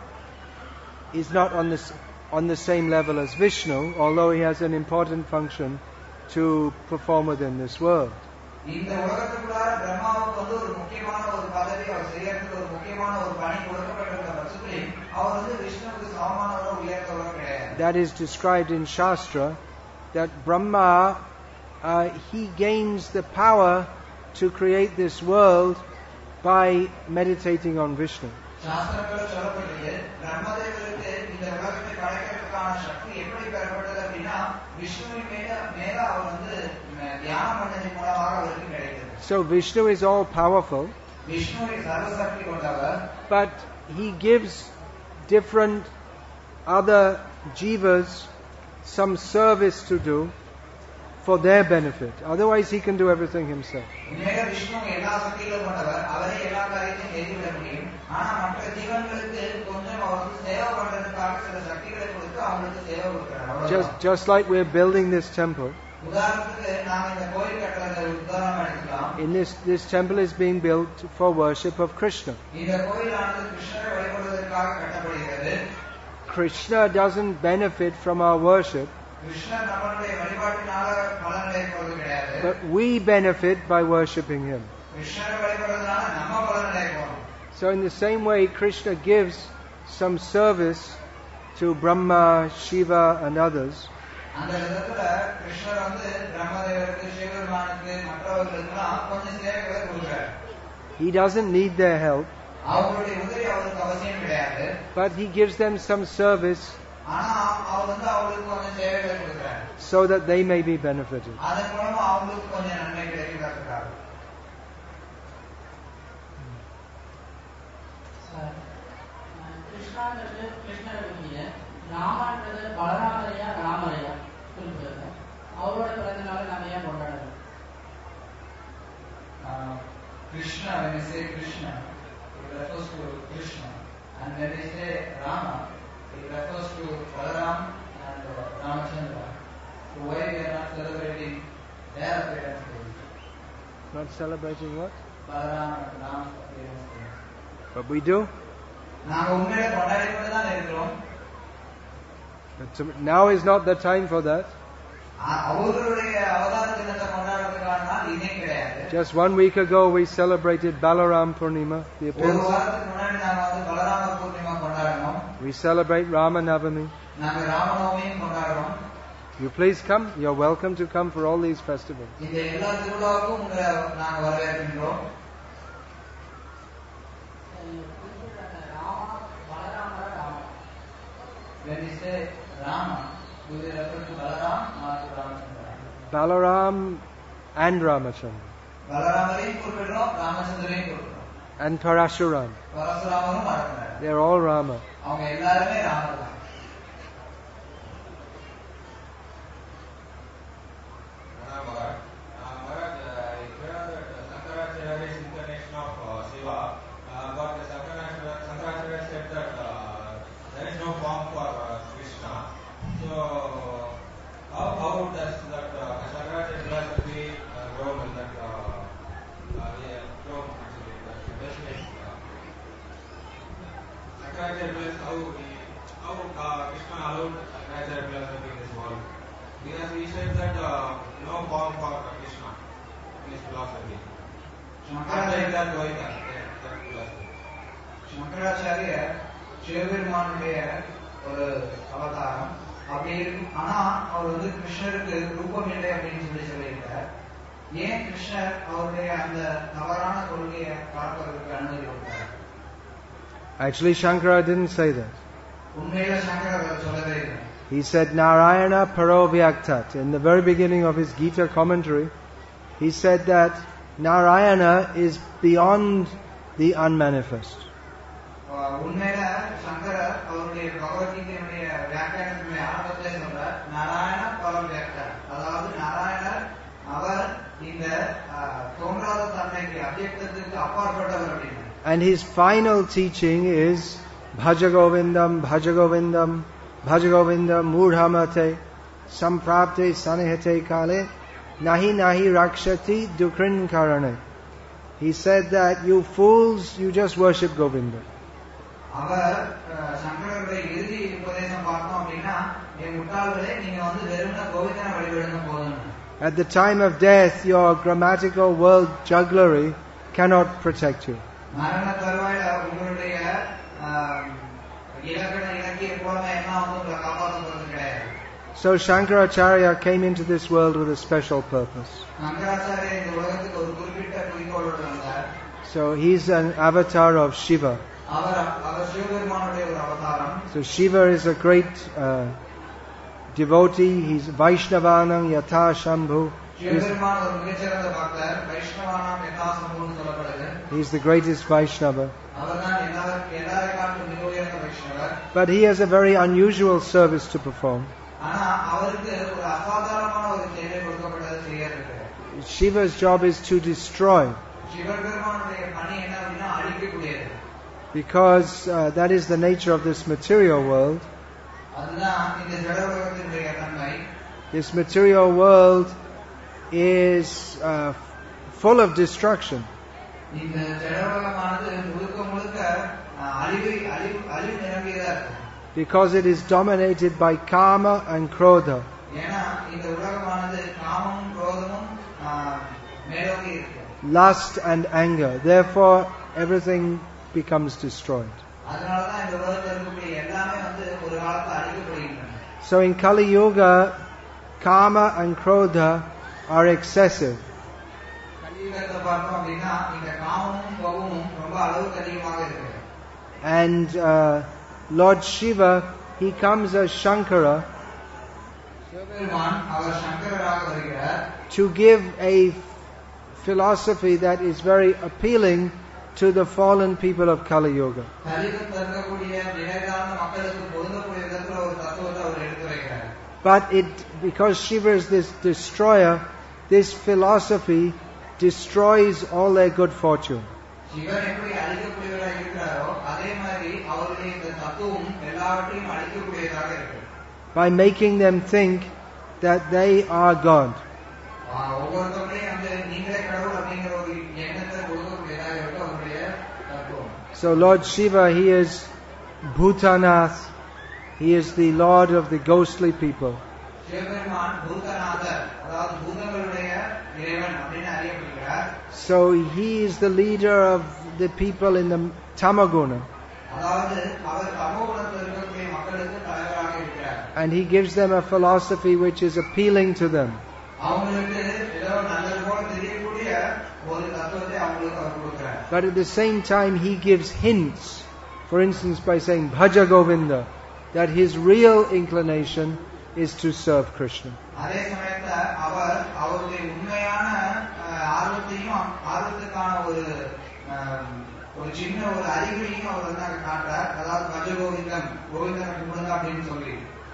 is not on the same level as Vishnu, although he has an important function to perform within this world. இந்த உலகத்துக்குள்ளார பிரம்மாவுக்கு வந்து ஒரு முக்கியமான ஒரு பதவி, அவர் செய்யறதுக்கு ஒரு முக்கியமான ஒரு பணி கொடுக்கப்பட்டிருந்த பட்சத்தில் அவர் வந்து விஷ்ணுவுக்கு சமமானவரோ உயர்ந்தவரோ கிடையாது. That is described in Shastra, that Brahma he gains the power to create this world by meditating on Vishnu. சாஸ்திரங்கள் சொல்லப்பட்டது, பிரம்மதேவருக்கு இந்த உலகத்தை படைக்கிறதுக்கான சக்தி எப்படி பெறப்பட்டது அப்படின்னா விஷ்ணுவின் மேல அவர் வந்து தியானம் பண்ணதின் மூலமாக அவருக்கு கிடைத்தது. So Vishnu is all powerful, Vishnu சர்வசக்தி கொண்டவர். but he gives different other jivas some service to do for their benefit. Otherwise he can do everything himself. உண்மையிலே விஷ்ணு எல்லா சக்திகளும் கொண்டவர், அவரே எல்லா காரியத்தையும் செய்துவிட முடியும். ஆனா மற்ற ஜீவன்களுக்கு கொஞ்சம் அவருக்கு சேவை பண்றதுக்காக சில சக்திகளை கொடுத்து அவங்களுக்கு சேவை கொடுக்கிறார். Just like we're building this temple, உதாரணத்துக்கு நாம் இந்த கோயில் கட்டுறதை உதாரணம் எடுத்துக்கலாம். in this temple is being built for worship of Krishna. இந்த கோயிலானது கிருஷ்ணரை வழிபடுவதற்காக கட்டப்படுகிறது. Krishna doesn't benefit from our worship, கிருஷ்ணர் நம்மளுடைய வழிபாட்டினால பலன் அடைவது கிடையாது. but we benefit by worshipping him. கிருஷ்ணரை வழிபடுவதனால நம்ம பலன் அடைவோம். So in the same way, Krishna gives some service to Brahma, Shiva and others. அந்த விதத்துல கிருஷ்ணர் வந்து பிரம்மதேவருக்கு, சிவபெருமானுக்கு, மற்றவர்களுக்கெல்லாம் கொஞ்சம் சேவைகளை கொடுக்கிறார். He doesn't need their help, அவங்களுடைய உதவி அவருக்கு அவசியம் கிடையாது. but he gives them some service ஆனா அவர் வந்து அவங்களுக்கு கொஞ்சம் சேவைகளை கொடுக்கிறார். so that they may be benefited. அதன் மூலமா அவங்களுக்கு கொஞ்சம் நன்மை கிடைக்கிறதுக்காக. கிருஷ்ணான்றது கிருஷ்ணரை பற்றிய, ராமான்றது பலராமரையா ராமரையா குறிப்பிடுறது. அவரோட பிறந்த நாள் நம்ம ஏன் கொண்டாடுறோம்? Krishna, when we say Krishna, it refers to Krishna, and when we say Rama, it refers to Balaram and Ramachandra. So why we are not celebrating their appearance day? Not celebrating what? Balaram and Ram's appearance day. But we do. நாங்க உண்மையில கொண்டாடி கொண்டு தான் இருக்கிறோம். But now is not the time for that. அவர்களுடைய அவதார தினத்தை கொண்டாடுறதுக்கான நாள் இதே கிடையாது. Just 1 week ago we celebrated Balaram Purnima, the ஒரு appearance. வாரத்துக்கு முன்னாடி நாங்க வந்து பலராம பூர்ணிமா கொண்டாடணும். We celebrate Ramanavami. நாங்க ராமநவமியும் கொண்டாடுறோம். You please come. You're welcome to come for all these festivals. இந்த எல்லா திருவிழாவுக்கும் உங்களை நாங்க வரவேற்கின்றோம். When we say Rama, do we refer to Balaram or to Ramachandra? Balaram and Ramachandra. பலராமரையும் குறிப்பிடுறோம், ராமச்சந்திரையும் குறிப்பிடுறோம். And Parashuram. பரசுராமரும் மறக்கிறார். They're all Rama. அவங்க எல்லாருமே ராமர் தான். சங்கராச்சாரியர் சிவபெருமானுடைய ஒரு அவதாரம். அப்படி இருக்கு. ஆனா அவர் வந்து கிருஷ்ணருக்கு ரூபம் இல்லை அப்படின்னு சொல்லியிருக்கார். ஏன் கிருஷ்ணர் அவருடைய அந்த தவறான கொள்கையை பார்ப்பதற்கு அனுமதி கொடுத்தார்? Actually, Shankara didn't say that. உண்மையில சங்கரர் சொல்லவே இல்லை. He said Narayana Parovyaktat. In the very beginning of his Gita commentary, he said that Narayana is beyond the unmanifest. உண்மையில சங்கரர் அவருடைய பகவத்கீதையினுடைய வியாக்கியானத்தினுடைய ஆரம்பத்தை சொல்றார், நாராயண பரோவ்யக்தர். அதாவது நாராயணர் அவர் இந்த தோன்றாத தன்மைக்கு அவ்யக்தத்துக்கு அப்பாற்பட்டவர் அப்படின்னு. And his final teaching is Bhaja Govindam, Bhaja Govindam, Bhaja Govindam, Mudhamate, Samprapte Sanihate Kale, Nahi Nahi Rakshati Dukrin Karane. He said that you fools, you just worship Govinda. அவர் சங்கரருடைய இறுதி உபதேசம் பார்த்தோம் அப்படின்னா, முட்டாள்களே நீங்க வந்து வெறுமனே கோவிந்தனை வழிபடுங்க போதும். At the time of death, your grammatical world jugglery cannot protect you. மரண தருவாயில உங்களுடைய இலக்கண இலக்கிய புலமை எல்லாம் வந்து உங்களை காப்பாற்றுவது கிடையாது. So Shankaracharya came into this world with a special purpose. Shankaracharya இந்த உலகத்துக்கு ஒரு குறிப்பிட்ட குறிக்கோளோடு வந்தார். So he's an avatar of Shiva. அவர் சிவபெருமானுடைய ஒரு அவதாரம். So Shiva is a great devotee. He's Vaishnavanam Yatha Shambhu. Sivaperuman ஒரு மிகச்சிறந்த பக்தர். வைஷ்ணவானாம் யதா சம்புன்னு சொல்லப்படுது. He's the greatest Vaishnava. அவர்தான் எல்லாரை காட்டிலும் மிக உயர்ந்த வைஷ்ணவர். But he has a very unusual service to perform. ஆனா அவருக்கு ஒரு அசாதாரணமான ஒரு சேவை கொடுக்கப்பட்டது செய்யறதுக்கு. Shiva's job is to destroy. சிவபெருமானுடைய பணி என்ன அப்படின்னா அழிக்கக்கூடியது. Because that is the nature of this material world. அதுதான் இந்த ஜட உலகத்தினுடைய தன்மை. This material world is full of destruction. இந்த ஜட உலகமானது முழுக்க முழுக்க அழிவு நிரம்பியதா இருக்கு. Because it is dominated by kama and krodha. ஏன்னா இந்த உலகமானது காமமும் குரோதமும் மேலோங்கி இருக்கு. Lust and anger. Therefore, everything becomes destroyed. அதனாலதான் இந்த உலகத்தில் இருக்கக்கூடிய எல்லாமே வந்து ஒரு காலத்துல அழிக்கப்படுகின்றன. So in Kali Yuga, kama and krodha are excessive. கலியுகத்தை பார்த்தோம் அப்படின்னா இந்த காமமும் கோபமும் ரொம்ப அளவுக்கு அதிகமாக இருக்கு. And Lord Shiva, he comes as Shankara Sivaperuman அவர் சங்கரராக வருகிறார். to give a philosophy that is very appealing to the fallen people of Kali Yuga. கலியுகத்தில் இருக்கக்கூடிய நிலையான மக்களுக்கு பொருந்தக்கூடிய விதத்தில் ஒரு தத்துவத்தை அவர் எடுத்து வைக்கிறார். But because Shiva is this destroyer, this philosophy destroys all their good fortune. Sivan எப்படி அழிக்கக்கூடியவராக இருக்கிறாரோ அதே மாதிரி அவருடைய இந்த தத்துவம் எல்லாவற்றையும் அழிக்கக்கூடியதாக இருக்கு. By making them think that they are God. ஒவ்வொருத்தவரையும் அந்த நீங்களே கடவுள் அப்படிங்கிற ஒரு எண்ணத்தை கொடுக்கக்கூடியதாக இருக்கு அவருடைய தத்துவம். So Lord Shiva, he is Bhutanath. He is the Lord of the ghostly people. Sivaperuman Bhoothanathar, அதாவது பூதங்களுடைய இறைவன் அப்படின்னு அறியப்படுகிறார். So he is the leader of the people in the Tamaguna. அதாவது அவர் தமோகுணத்தில் இருக்கக்கூடிய மக்களுக்கு தலைவராக இருக்கிறார். And he gives them a philosophy which is appealing to them. அவங்களுக்கு ஏதோ நல்லது போல தெரியக்கூடிய ஒரு தத்துவத்தை அவங்களுக்கு அவர் கொடுக்கிறார். But at the same time he gives hints. For instance, by saying Bhaja Govinda, that his real inclination is to serve Krishna. அதே சமயத்துல அவர் அவருடைய உண்மையான ஆர்வத்துக்கான ஒரு சின்ன ஒரு அறிகுறியும் அவர் வந்து அங்க காட்டுறார். அதாவது பஜ கோவிந்தம், கோவிந்தனை கும்பிடுங்க அப்படின்னு சொல்லி.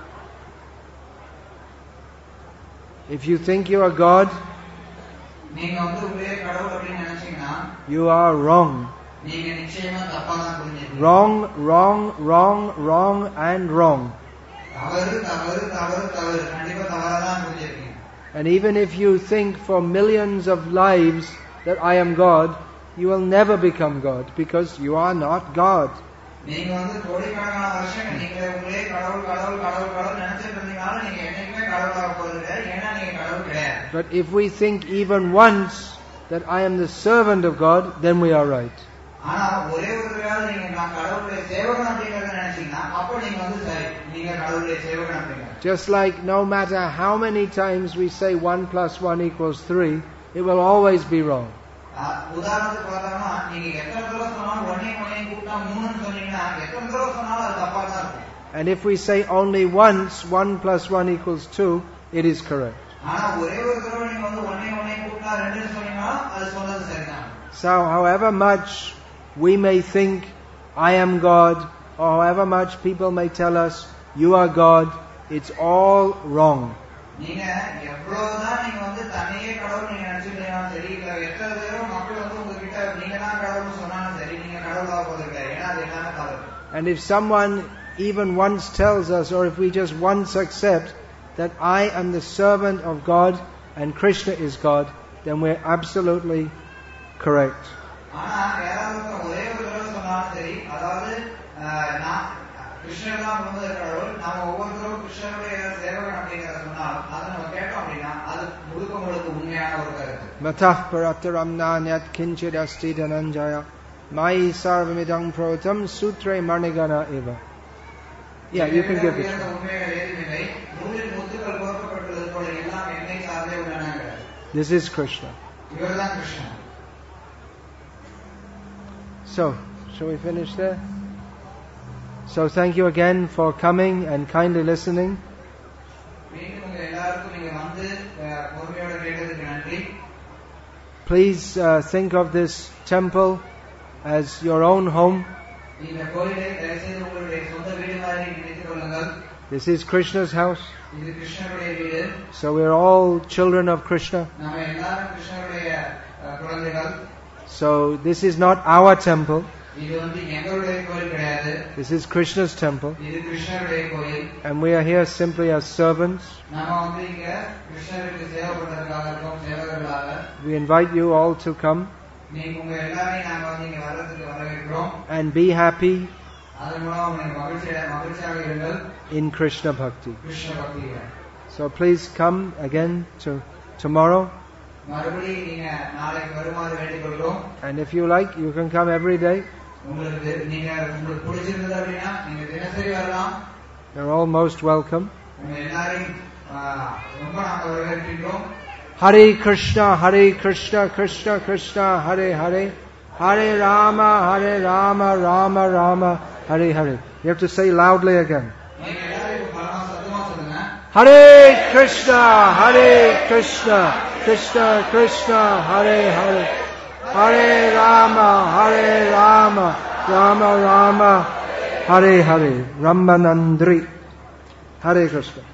If you think you are God, நீங்க வந்து உண்மையே கடவுள் அப்படின்னு நினைச்சீங்கன்னா you are wrong. நீங்க நிச்சயமா தப்பா தான் புரிஞ்சுக்கணும். Wrong, wrong, wrong, wrong and wrong. தவறு தவறு தவறு தவறு கண்டிப்பா தவறா தான் புரிஞ்சிருக்கீங்க. And even if you think for millions of lives that I am God, you will never become God because you are not God. நீங்க வந்து கோடிக்கணக்கான வருஷம் நீங்க உங்களே கடவுள் கடவுள் கடவுள் கடவுள் நினைச்சிட்டு இருந்தீங்கனாலும் நீங்க என்னைக்குமே கடவுளாக போறது கிடையாது. ஏன்னா நீங்க கடவுள் கிடையாது. But if we think even once that I am the servant of God, then we are right. ஆனா ஒரே ஒரு வேளை நீங்க நான் கடவுளுடைய சேவகன் அப்படிங்கறத நினைச்சீங்கன்னா அப்ப நீங்க வந்து சரி, நீங்க கடவுளுடைய சேவகன் அப்படிங்க. Just like no matter how many times we say 1 plus 1 equals 3, it will always be wrong. உதாரணத்துக்கு பார்த்தோம்னா நீங்க எத்தனை தடவை சொன்னாலும் ஒன்னையும் கூட்டினா 3ன்னு சொன்னீங்கன்னா எத்தனை தடவை சொன்னாலும் அது தப்பா தான் இருக்கும். And if we say only once 1 plus 1 equals 2, it is correct. ஆனா ஒரே ஒரு தடவை நீங்க வந்து ஒன்னையும் கூட்டினா 2ன்னு சொன்னீங்கன்னா அது சொன்னது சரிதான். So however much we may think I am God, or however much people may tell us you are God, it's all wrong. நீங்க எவ்வளவுதான் நீங்க வந்து தன்னையே கடவுள் நீங்க நினைச்சிட்டீங்கன்னா சரி, இல்ல எத்தனை தடவை மக்கள் வந்து உங்ககிட்ட நீங்க தான் கடவுள்னு சொன்னாலும் சரி, நீங்க கடவுளா போறீங்க. ஏன்னா அது எல்லாமே தவறு. And if someone even once tells us, or if we just once accept that I am the servant of God and Krishna is God, then we're absolutely correct. ஆனா யாராவது ஒரே ஒரு தடவை சொன்னாலும் சரி, அதாவது நான் கிருஷ்ணர் தான் வந்து கடவுள், நாம ஒவ்வொருத்தரும் கிருஷ்ணனுடைய சேவகன் அப்படிங்கிற சொன்னாலும் அதை நம்ம கேட்டோம் அப்படின்னா அது முழுக்க உண்மையான ஒரு கருத்து. Matah parataram nanyat kinchid asti dhananjaya mai sarvamidam protam sutre marnigana eva. Yeah, you can give it. This is Krishna. So, shall we finish there? So thank you again for coming and kindly listening. Please think of this temple as your own home. This is Krishna's house. So we are all children of Krishna. So this is not our temple. This is Krishna's temple. And we are here simply as servants. We invite you all to come and be happy in Krishna Bhakti. So please come again tomorrow. And if you like, you can come every day. You're all most welcome. Hare Krishna, Krishna Krishna, Hare Hare, Hare Rama, Rama Rama, Hare Hare. You have to say loudly again. Hare Krishna, Krishna Krishna, Hare Hare, Hare Rama, Rama Rama, Hare Hare. Ramanandri. Hare Krishna.